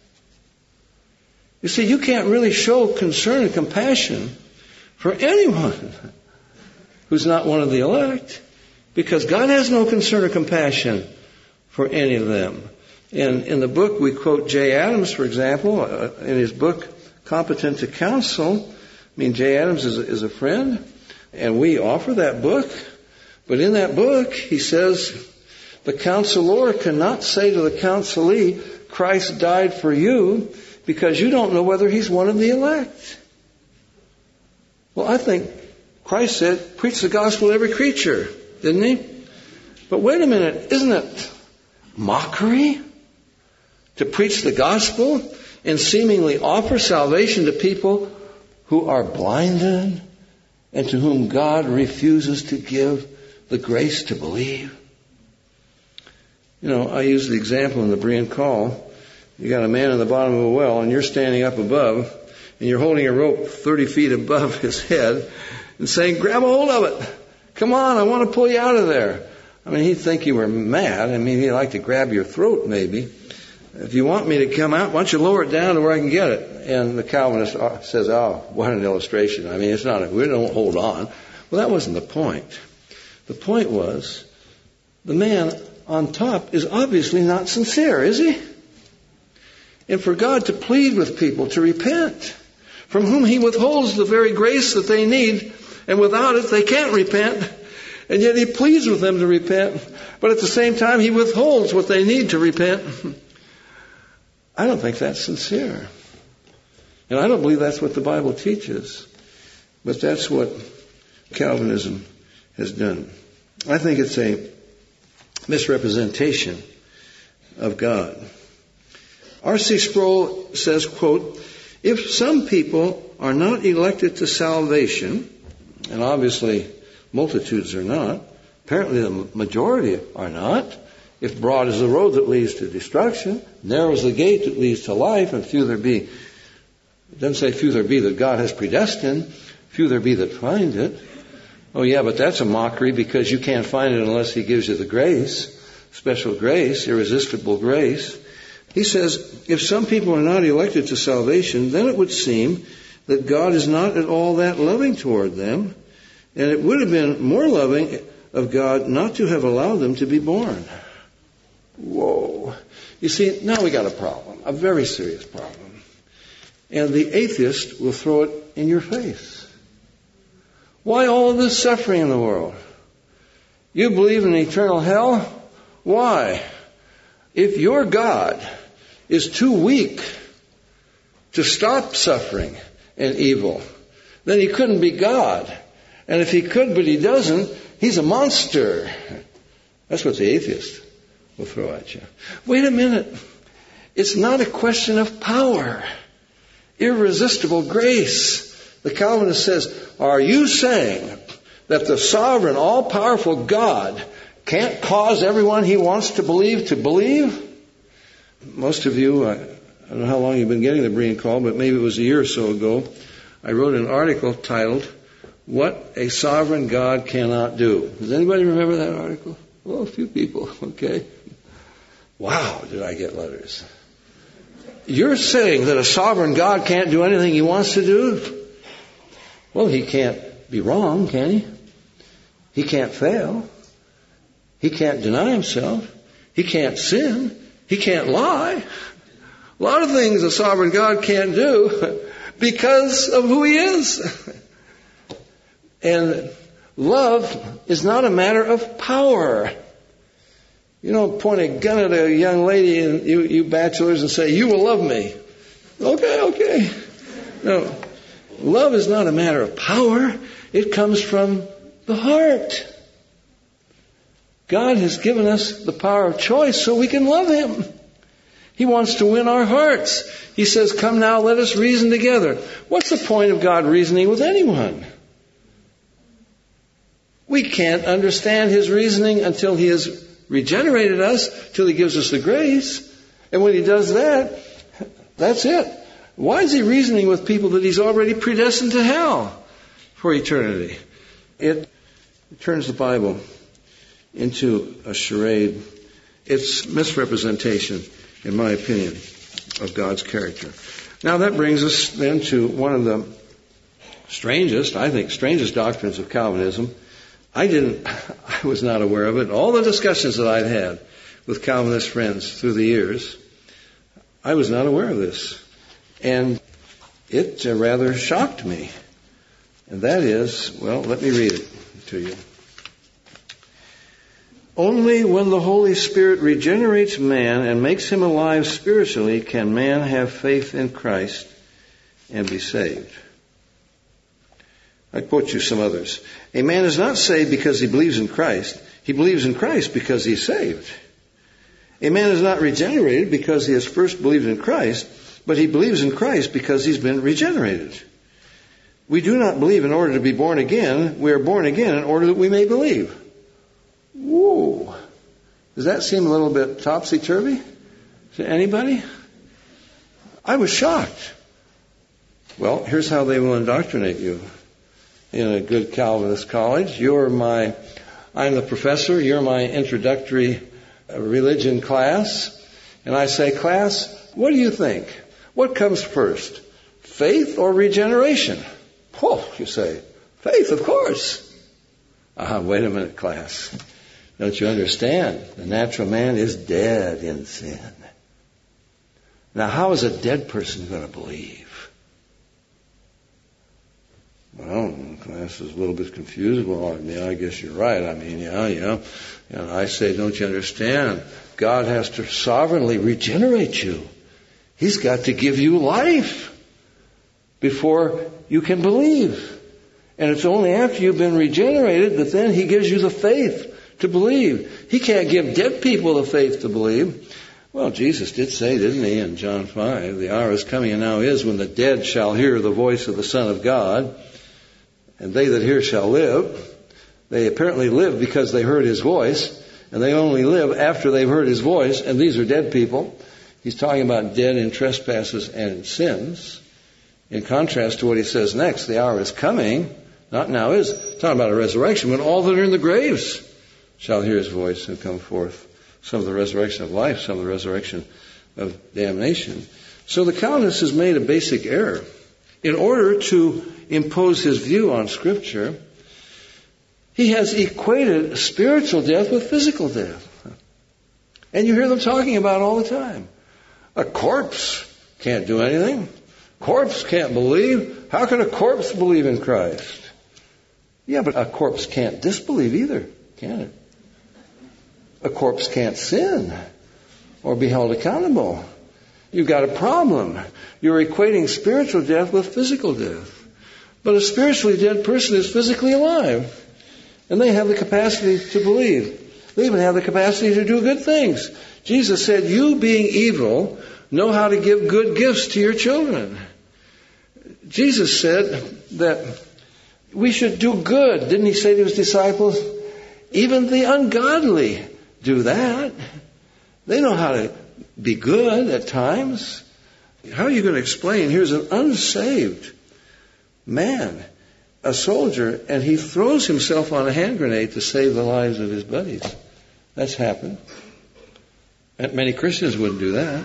You see, you can't really show concern and compassion for anyone who's not one of the elect, because God has no concern or compassion for any of them. And in the book, we quote Jay Adams, for example, in his book, Competent to Counsel. I mean, Jay Adams is a friend, and we offer that book. But in that book, he says, the counselor cannot say to the counselee, Christ died for you, because you don't know whether he's one of the elect. Well, I think Christ said, preach the gospel to every creature, didn't he? But wait a minute, isn't it mockery to preach the gospel and seemingly offer salvation to people who are blinded and to whom God refuses to give the grace to believe? You know, I use the example in the Berean Call. You got a man in the bottom of a well, and you're standing up above, and you're holding a rope 30 feet above his head and saying, grab a hold of it. Come on, I want to pull you out of there. I mean, he'd think you were mad. I mean, he'd like to grab your throat, maybe. If you want me to come out, why don't you lower it down to where I can get it? And the Calvinist says, oh, what an illustration. I mean, we don't hold on. Well, that wasn't the point. The point was, the man on top is obviously not sincere, is he? And for God to plead with people to repent, from whom he withholds the very grace that they need, and without it they can't repent, and yet he pleads with them to repent, but at the same time he withholds what they need to repent. I don't think that's sincere. And I don't believe that's what the Bible teaches, but that's what Calvinism has done. I think it's a misrepresentation of God. R.C. Sproul says, quote, if some people are not elected to salvation, and obviously multitudes are not, apparently the majority are not, If broad is the road that leads to destruction, narrow is the gate that leads to life, and few there be, it doesn't say few there be that God has predestined, few there be that find it. Oh yeah, but that's a mockery because you can't find it unless He gives you the grace, special grace, irresistible grace. He says, if some people are not elected to salvation, then it would seem that God is not at all that loving toward them, and it would have been more loving of God not to have allowed them to be born. Whoa. You see, now we got a problem, a very serious problem. And the atheist will throw it in your face. Why all of this suffering in the world? You believe in eternal hell? Why? If your God is too weak to stop suffering and evil, then He couldn't be God. And if He could, but He doesn't, He's a monster. That's what the atheist will throw at you. Wait a minute. It's not a question of power. Irresistible grace. The Calvinist says, are you saying that the sovereign, all-powerful God can't cause everyone He wants to believe? Most of you, I don't know how long you've been getting the Berean Call, but maybe it was a year or so ago, I wrote an article titled, What a Sovereign God Cannot Do. Does anybody remember that article? Well, a few people, okay. Wow, did I get letters. You're saying that a sovereign God can't do anything He wants to do? Well, He can't be wrong, can He? He can't fail. He can't deny Himself. He can't sin. He can't lie. A lot of things a sovereign God can't do because of who He is. And love is not a matter of power. You don't point a gun at a young lady and you bachelors and say, you will love me. Okay. No. Love is not a matter of power. It comes from the heart. God has given us the power of choice so we can love Him. He wants to win our hearts. He says, come now, let us reason together. What's the point of God reasoning with anyone? We can't understand His reasoning until He has regenerated us, till He gives us the grace. And when He does that, that's it. Why is He reasoning with people that He's already predestined to hell for eternity? It turns the Bible into a charade. It's misrepresentation, in my opinion, of God's character. Now that brings us then to one of the strangest doctrines of Calvinism. I was not aware of it. All the discussions that I'd had with Calvinist friends through the years, I was not aware of this. And it rather shocked me. And that is, well, let me read it to you. Only when the Holy Spirit regenerates man and makes him alive spiritually can man have faith in Christ and be saved. I quote you some others. A man is not saved because he believes in Christ. He believes in Christ because he's saved. A man is not regenerated because he has first believed in Christ, but he believes in Christ because he's been regenerated. We do not believe in order to be born again. We are born again in order that we may believe. Whoa. Does that seem a little bit topsy-turvy to anybody? I was shocked. Well, here's how they will indoctrinate you. In a good Calvinist college, I'm the professor, you're my introductory religion class, and I say, class, what do you think? What comes first, faith or regeneration? Oh, you say, faith, of course. Wait a minute, class. Don't you understand? The natural man is dead in sin. Now, how is a dead person going to believe? Well, class is a little bit confused. Well, I guess you're right. And I say, don't you understand? God has to sovereignly regenerate you. He's got to give you life before you can believe. And it's only after you've been regenerated that then He gives you the faith to believe. He can't give dead people the faith to believe. Well, Jesus did say, didn't He, in John 5, the hour is coming and now is when the dead shall hear the voice of the Son of God. And they that hear shall live. They apparently lived because they heard His voice. and they only live after they've heard his voice, and these are dead people. He's talking about dead in trespasses and in sins, in contrast to what he says next. The hour is coming, not now is, talking about a resurrection, when all that are in the graves shall hear his voice and come forth. Some of the resurrection of life, some of the resurrection of damnation. So the Calvinist has made a basic error. In order to impose his view on Scripture, he has equated spiritual death with physical death. And you hear them talking about it all the time. A corpse can't do anything. Corpse can't believe. How can a corpse believe in Christ? Yeah, but a corpse can't disbelieve either, can it? A corpse can't sin or be held accountable. You've got a problem. You're equating spiritual death with physical death. But a spiritually dead person is physically alive. And they have the capacity to believe. They even have the capacity to do good things. Jesus said, you being evil know how to give good gifts to your children. Jesus said that we should do good. Didn't he say to his disciples, even the ungodly do that. They know how to be good at times. How are you going to explain? Here's an unsaved man, a soldier, and he throws himself on a hand grenade to save the lives of his buddies. That's happened. And many Christians wouldn't do that.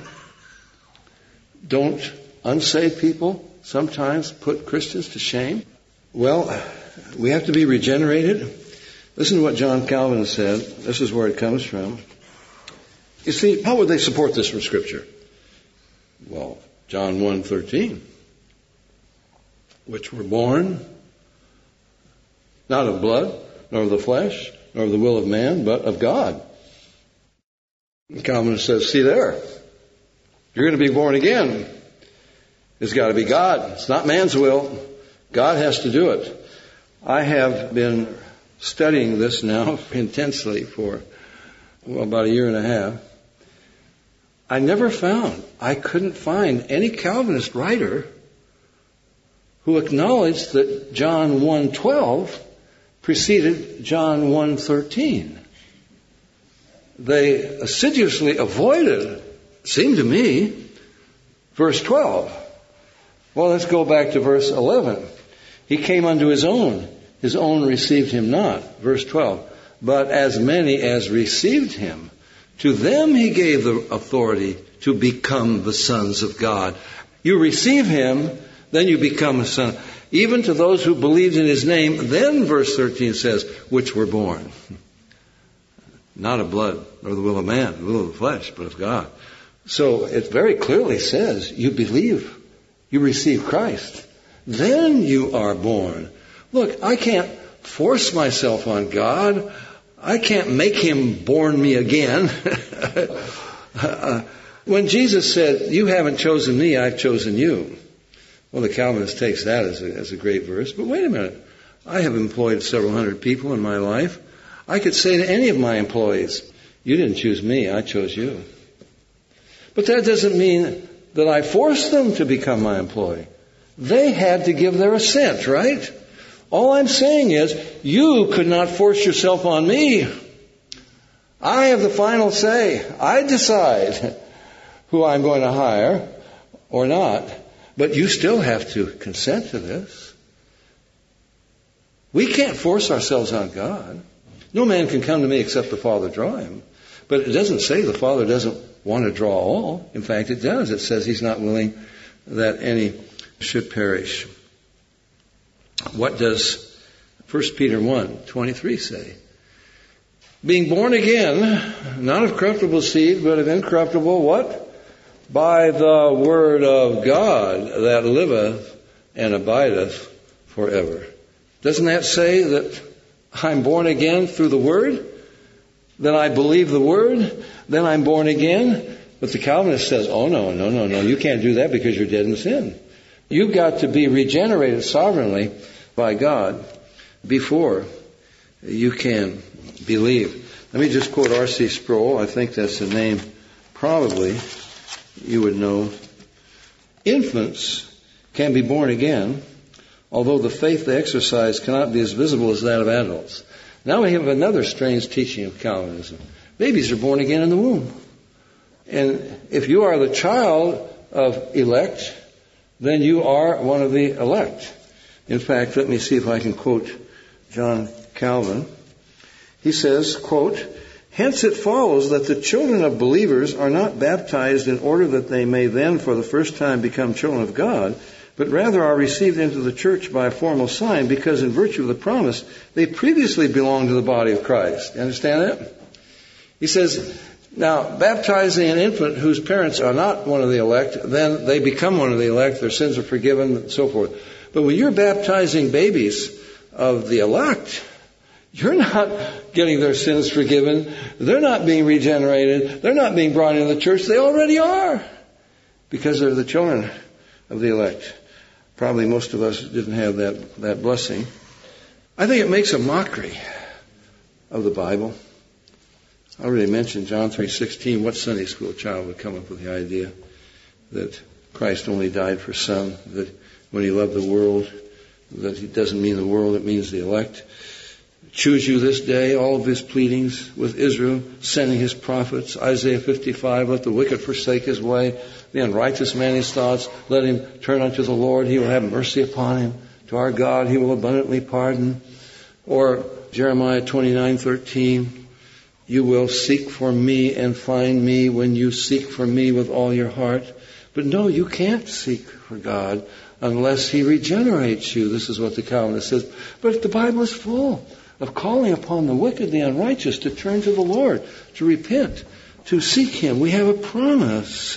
Don't unsaved people sometimes put Christians to shame? Well, we have to be regenerated. Listen to what John Calvin said. This is where it comes from. You see, how would they support this from Scripture? Well, John 1:13, which were born not of blood, nor of the flesh, nor of the will of man, but of God. And Calvin says, see there, you're going to be born again. It's got to be God. It's not man's will. God has to do it. I have been studying this now intensely for about a year and a half. I couldn't find any Calvinist writer who acknowledged that John 1:12 preceded John 1:13. They assiduously avoided, it seemed to me, verse 12. Well, let's go back to verse 11. He came unto his own received him not. Verse 12. But as many as received him, to them he gave the authority to become the sons of God. You receive him, then you become a son. Even to those who believed in his name, then verse 13 says, which were born. Not of blood, nor the will of man, the will of the flesh, but of God. So it very clearly says, you believe, you receive Christ, then you are born. Look, I can't force myself on God. I can't make him born me again. When Jesus said, you haven't chosen me, I've chosen you. Well, the Calvinist takes that as a great verse. But wait a minute. I have employed several hundred people in my life. I could say to any of my employees, you didn't choose me, I chose you. But that doesn't mean that I forced them to become my employee. They had to give their assent, right? All I'm saying is, you could not force yourself on me. I have the final say. I decide who I'm going to hire or not. But you still have to consent to this. We can't force ourselves on God. No man can come to me except the Father draw him. But it doesn't say the Father doesn't want to draw all. In fact, it does. It says he's not willing that any should perish. What does 1 Peter 1:23 say? Being born again, not of corruptible seed, but of incorruptible, what? By the word of God that liveth and abideth forever. Doesn't that say that I'm born again through the word? Then I believe the word? Then I'm born again? But the Calvinist says, oh no, you can't do that because you're dead in sin. You've got to be regenerated sovereignly by God before you can believe. Let me just quote R.C. Sproul. I think that's a name probably you would know. Infants can be born again, although the faith they exercise cannot be as visible as that of adults. Now we have another strange teaching of Calvinism. Babies are born again in the womb. And if you are the child of elect, then you are one of the elect. In fact, let me see if I can quote John Calvin. He says, quote, "Hence it follows that the children of believers are not baptized in order that they may then for the first time become children of God, but rather are received into the church by a formal sign, because in virtue of the promise, they previously belonged to the body of Christ." You understand that? He says, now, baptizing an infant whose parents are not one of the elect, then they become one of the elect, their sins are forgiven, and so forth. But when you're baptizing babies of the elect, you're not getting their sins forgiven. They're not being regenerated. They're not being brought into the church. They already are, because they're the children of the elect. Probably most of us didn't have that blessing. I think it makes a mockery of the Bible. I already mentioned John 3:16. What Sunday school child would come up with the idea that Christ only died for some, that when he loved the world, that he doesn't mean the world, it means the elect. Choose you this day, all of his pleadings with Israel, sending his prophets. Isaiah 55, let the wicked forsake his way, the unrighteous man his thoughts, let him turn unto the Lord, he will have mercy upon him. To our God he will abundantly pardon. Or Jeremiah 29:13, you will seek for me and find me when you seek for me with all your heart. But no, you can't seek for God unless he regenerates you. This is what the Calvinist says. But the Bible is full of calling upon the wicked, the unrighteous, to turn to the Lord, to repent, to seek him. We have a promise.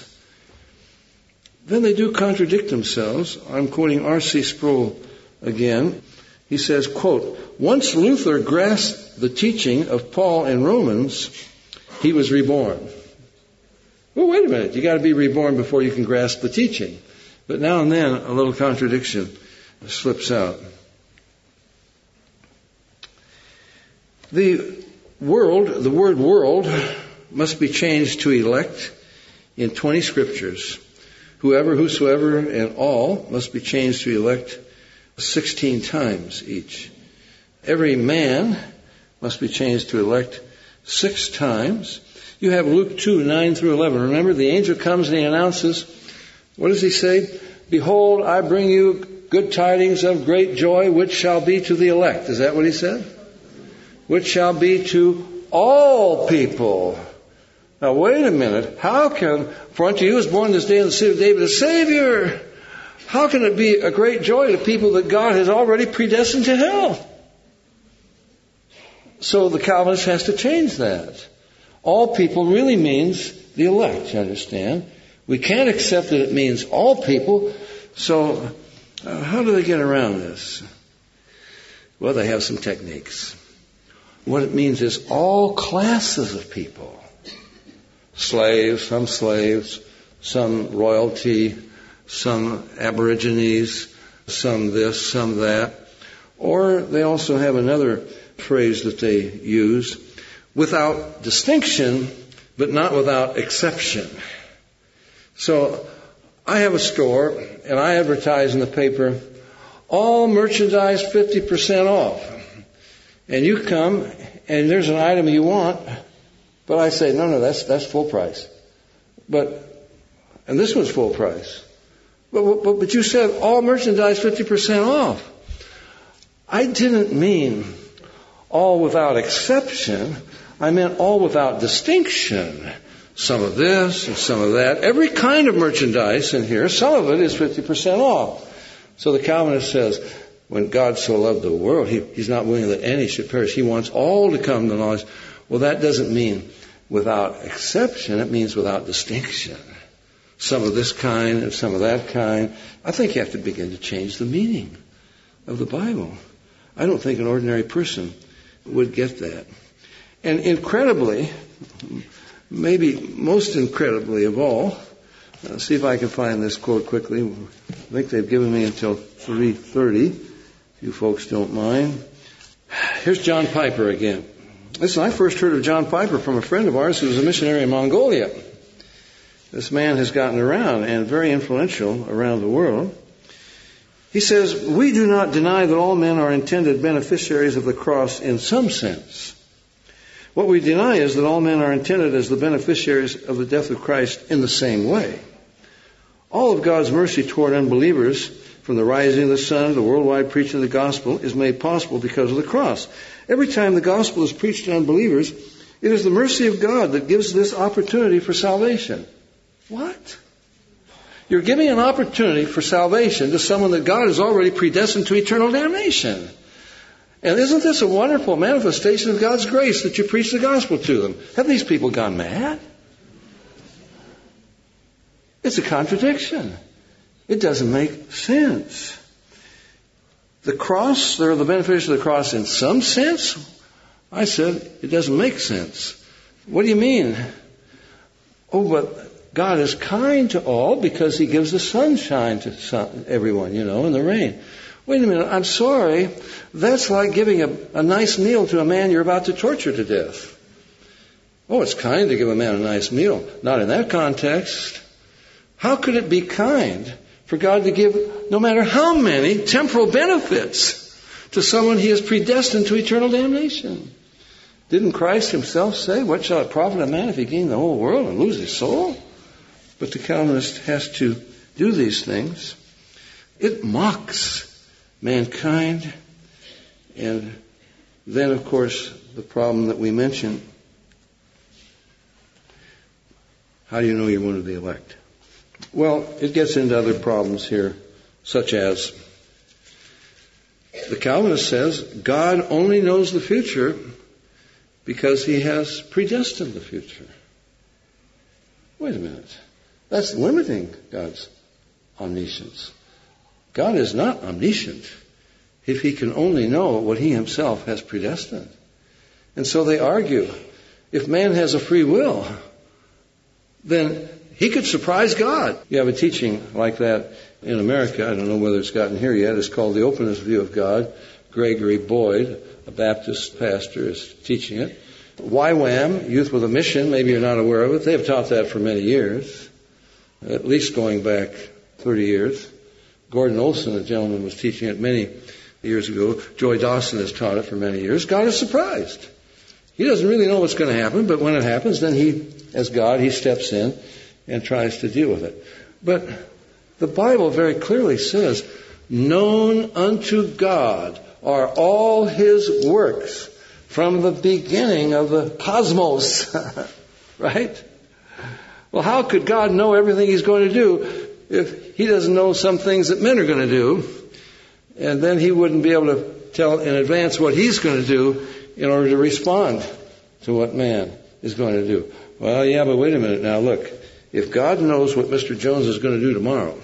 Then they do contradict themselves. I'm quoting R.C. Sproul again. He says, quote, once Luther grasped the teaching of Paul in Romans, he was reborn. Well, wait a minute. You got to be reborn before you can grasp the teaching. But now and then a little contradiction slips out. The word world must be changed to elect in 20 scriptures. Whoever, whosoever, and all must be changed to elect 16 times each. Every man must be changed to elect 6 times. You have Luke 2:9 through 11. Remember, the angel comes and he announces, what does he say? Behold, I bring you good tidings of great joy, which shall be to the elect. Is that what he said? Which shall be to all people. Now wait a minute. How can, for unto you is born this day in the city of David a Savior. How can it be a great joy to people that God has already predestined to hell? So the Calvinist has to change that. All people really means the elect, you understand? We can't accept that it means all people. So how do they get around this? Well, they have some techniques. What it means is all classes of people. Slaves, some royalty, some aborigines, some this, some that. Or they also have another phrase that they use, without distinction, but not without exception. So I have a store, and I advertise in the paper, all merchandise 50% off. And you come, and there's an item you want, but I say, no, that's full price. And this one's full price. But you said all merchandise 50% off. I didn't mean all without exception. I meant all without distinction. Some of this and some of that. Every kind of merchandise in here, some of it is 50% off. So the Calvinist says, when God so loved the world, He's not willing that any should perish. He wants all to come to knowledge. Well, that doesn't mean without exception. It means without distinction. Some of this kind and some of that kind. I think you have to begin to change the meaning of the Bible. I don't think an ordinary person would get that. And incredibly, maybe most incredibly of all, see if I can find this quote quickly. I think they've given me until 3:30, if you folks don't mind. Here's John Piper again. Listen, I first heard of John Piper from a friend of ours who was a missionary in Mongolia. This man has gotten around and very influential around the world. He says, we do not deny that all men are intended beneficiaries of the cross in some sense. What we deny is that all men are intended as the beneficiaries of the death of Christ in the same way. All of God's mercy toward unbelievers, from the rising of the sun to the worldwide preaching of the gospel, is made possible because of the cross. Every time the gospel is preached to unbelievers, it is the mercy of God that gives this opportunity for salvation. What? You're giving an opportunity for salvation to someone that God has already predestined to eternal damnation. And isn't this a wonderful manifestation of God's grace that you preach the gospel to them? Have these people gone mad? It's a contradiction. It doesn't make sense. The cross, they're the beneficiaries of the cross in some sense? I said, it doesn't make sense. What do you mean? Oh, but God is kind to all because He gives the sunshine to everyone, and the rain. Wait a minute, I'm sorry. That's like giving a nice meal to a man you're about to torture to death. Oh, it's kind to give a man a nice meal. Not in that context. How could it be kind for God to give no matter how many temporal benefits to someone He has predestined to eternal damnation? Didn't Christ Himself say, what shall it profit a man if he gain the whole world and lose his soul? But the Calvinist has to do these things. It mocks mankind. And then, of course, the problem that we mentioned. How do you know you're one of the elect? Well, it gets into other problems here, such as the Calvinist says God only knows the future because He has predestined the future. Wait a minute. That's limiting God's omniscience. God is not omniscient if He can only know what He Himself has predestined. And so they argue, if man has a free will, then he could surprise God. You have a teaching like that in America. I don't know whether it's gotten here yet. It's called The Openness View of God. Gregory Boyd, a Baptist pastor, is teaching it. YWAM, Youth with a Mission, maybe you're not aware of it. They've taught that for many years, at least going back 30 years. Gordon Olson, a gentleman, was teaching it many years ago. Joy Dawson has taught it for many years. God is surprised. He doesn't really know what's going to happen, but when it happens, then He, as God, He steps in and tries to deal with it. But the Bible very clearly says, known unto God are all His works from the beginning of the cosmos. Right? Well, how could God know everything He's going to do if He doesn't know some things that men are going to do? And then He wouldn't be able to tell in advance what He's going to do in order to respond to what man is going to do. Well, yeah, but wait a minute now. Look, if God knows what Mr. Jones is going to do tomorrow,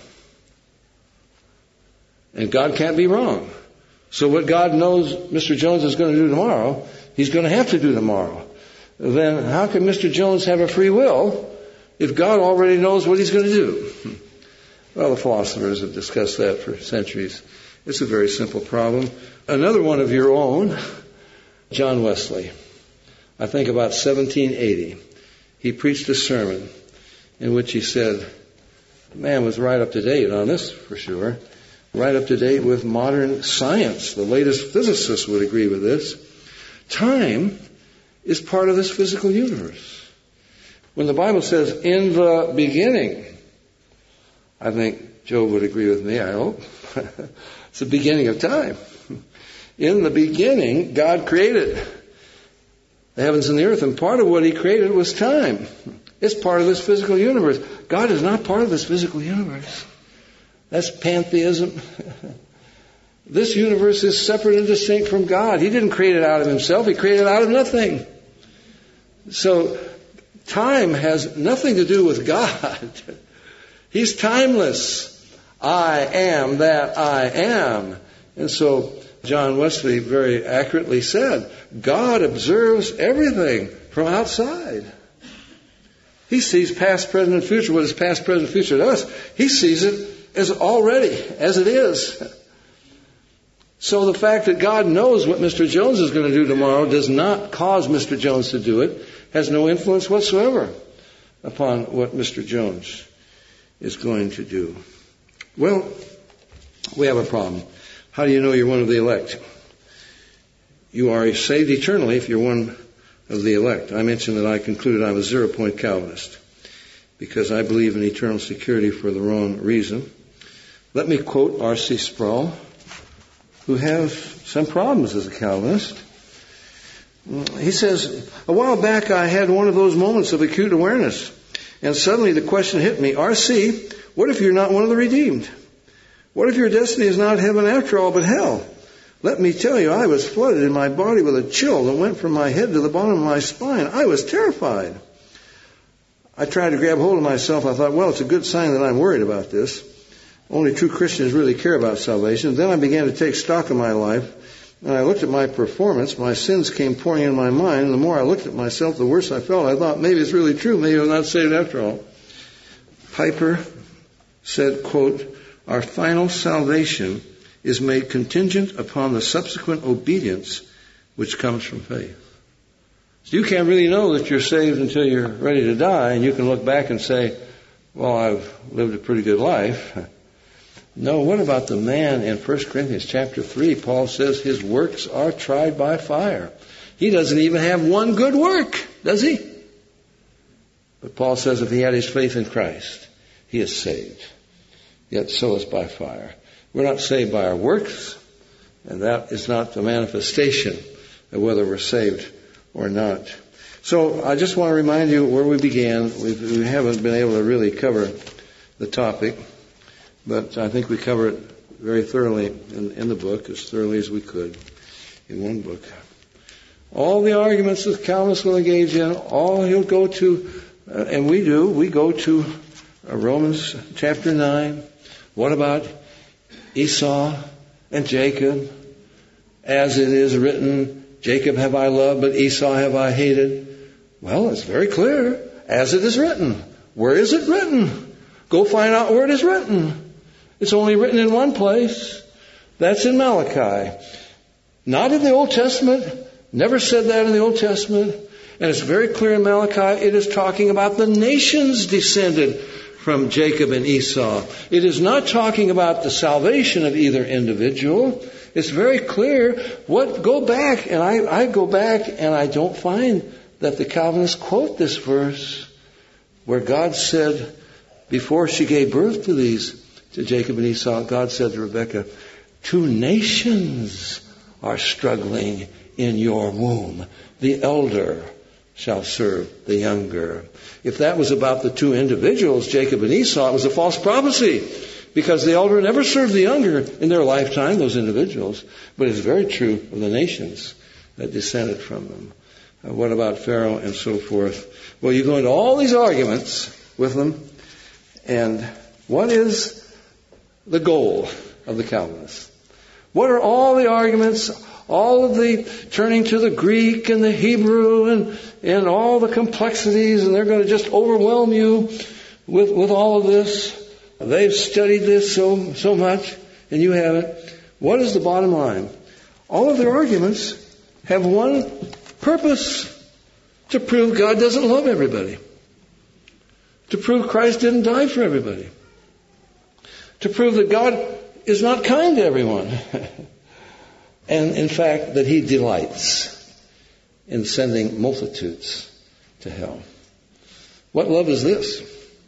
and God can't be wrong, so what God knows Mr. Jones is going to do tomorrow, He's going to have to do tomorrow. Then how can Mr. Jones have a free will if God already knows what He's going to do? Well, the philosophers have discussed that for centuries. It's a very simple problem. Another one of your own, John Wesley. I think about 1780. He preached a sermon in which he said, man was right up to date on this for sure, right up to date with modern science. The latest physicists would agree with this. Time is part of this physical universe. When the Bible says, in the beginning, I think Job would agree with me, I hope. It's the beginning of time. In the beginning, God created the heavens and the earth, and part of what He created was time. It's part of this physical universe. God is not part of this physical universe. That's pantheism. This universe is separate and distinct from God. He didn't create it out of Himself. He created it out of nothing. So time has nothing to do with God. He's timeless. I am that I am. And so John Wesley very accurately said, God observes everything from outside. He sees past, present, and future. What is past, present, and future to us? He sees it as already, as it is. So the fact that God knows what Mr. Jones is going to do tomorrow does not cause Mr. Jones to do it, has no influence whatsoever upon what Mr. Jones is going to do. Well, we have a problem. How do you know you're one of the elect? You are saved eternally if you're one of the elect. I mentioned that I concluded I was 0-point Calvinist because I believe in eternal security for the wrong reason. Let me quote R.C. Sproul, who has some problems as a Calvinist. He says, a while back I had one of those moments of acute awareness, and suddenly the question hit me, R.C., what if you're not one of the redeemed? What if your destiny is not heaven after all, but hell? Let me tell you, I was flooded in my body with a chill that went from my head to the bottom of my spine. I was terrified. I tried to grab hold of myself. I thought, well, it's a good sign that I'm worried about this. Only true Christians really care about salvation. Then I began to take stock of my life, and I looked at my performance. My sins came pouring in my mind, and the more I looked at myself, the worse I felt. I thought, maybe it's really true. Maybe I'm not saved after all. Piper said, quote, our final salvation is made contingent upon the subsequent obedience which comes from faith. So you can't really know that you're saved until you're ready to die, and you can look back and say, well, I've lived a pretty good life. No, what about the man in 1 Corinthians chapter 3? Paul says his works are tried by fire. He doesn't even have one good work, does he? But Paul says if he had his faith in Christ, he is saved. Yet so is by fire. We're not saved by our works, and that is not the manifestation of whether we're saved or not. So I just want to remind you where we began. We haven't been able to really cover the topic, but I think we cover it very thoroughly in the book, as thoroughly as we could in one book. All the arguments that Calvinists will engage in, all he'll go to, and we go to Romans chapter 9. What about Esau and Jacob? As it is written, Jacob have I loved, but Esau have I hated. Well, it's very clear. As it is written. Where is it written? Go find out where it is written. It's only written in one place. That's in Malachi. Not in the Old Testament. Never said that in the Old Testament. And it's very clear in Malachi, it is talking about the nations descended from Jacob and Esau. It is not talking about the salvation of either individual. It's very clear. Go back, and I go back, and I don't find that the Calvinists quote this verse where God said, before she gave birth to Jacob and Esau, God said to Rebekah, 2 nations are struggling in your womb. The elder shall serve the younger. If that was about the 2 individuals, Jacob and Esau, it was a false prophecy, because the elder never served the younger in their lifetime, those individuals. But it's very true of the nations that descended from them. What about Pharaoh and so forth? Well, you go into all these arguments with them, and what is the goal of the Calvinists? What are all the arguments, all of the turning to the Greek and the Hebrew and all the complexities, and they're going to just overwhelm you with all of this? They've studied this so much, and you haven't. What is the bottom line? All of their arguments have one purpose: to prove God doesn't love everybody, to prove Christ didn't die for everybody, to prove that God is not kind to everyone, and in fact that He delights in sending multitudes to hell. What love is this?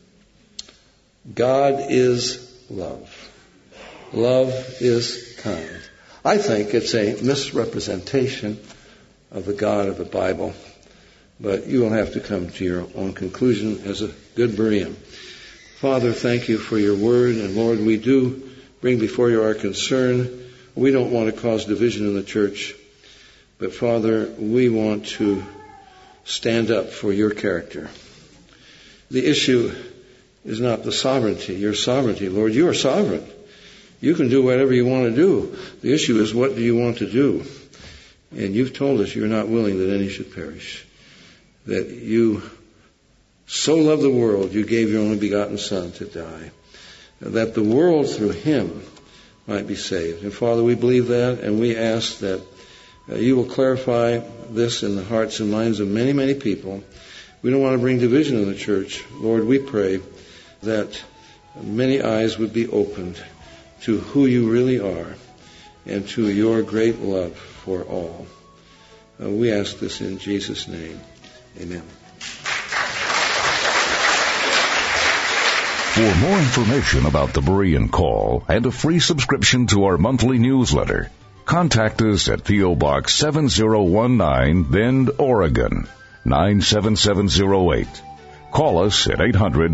God is love. Love is kind. I think it's a misrepresentation of the God of the Bible, but you will have to come to your own conclusion as a good Berean. Father, thank you for your word, and Lord, we do bring before you our concern. We don't want to cause division in the church, but Father, we want to stand up for your character. The issue is not the sovereignty, your sovereignty. Lord, you are sovereign. You can do whatever you want to do. The issue is, what do you want to do? And you've told us you're not willing that any should perish. That you so loved the world, you gave your only begotten Son to die. That the world through Him might be saved. And Father, we believe that, and we ask that you will clarify this in the hearts and minds of many, many people. We don't want to bring division in the church. Lord, we pray that many eyes would be opened to who you really are and to your great love for all. We ask this in Jesus' name. Amen.
For more information about the Berean Call and a free subscription to our monthly newsletter, contact us at P.O. Box 7019, Bend, Oregon, 97708. Call us at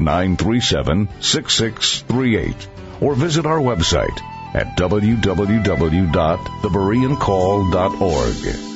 800-937-6638 or visit our website at www.thebereancall.org.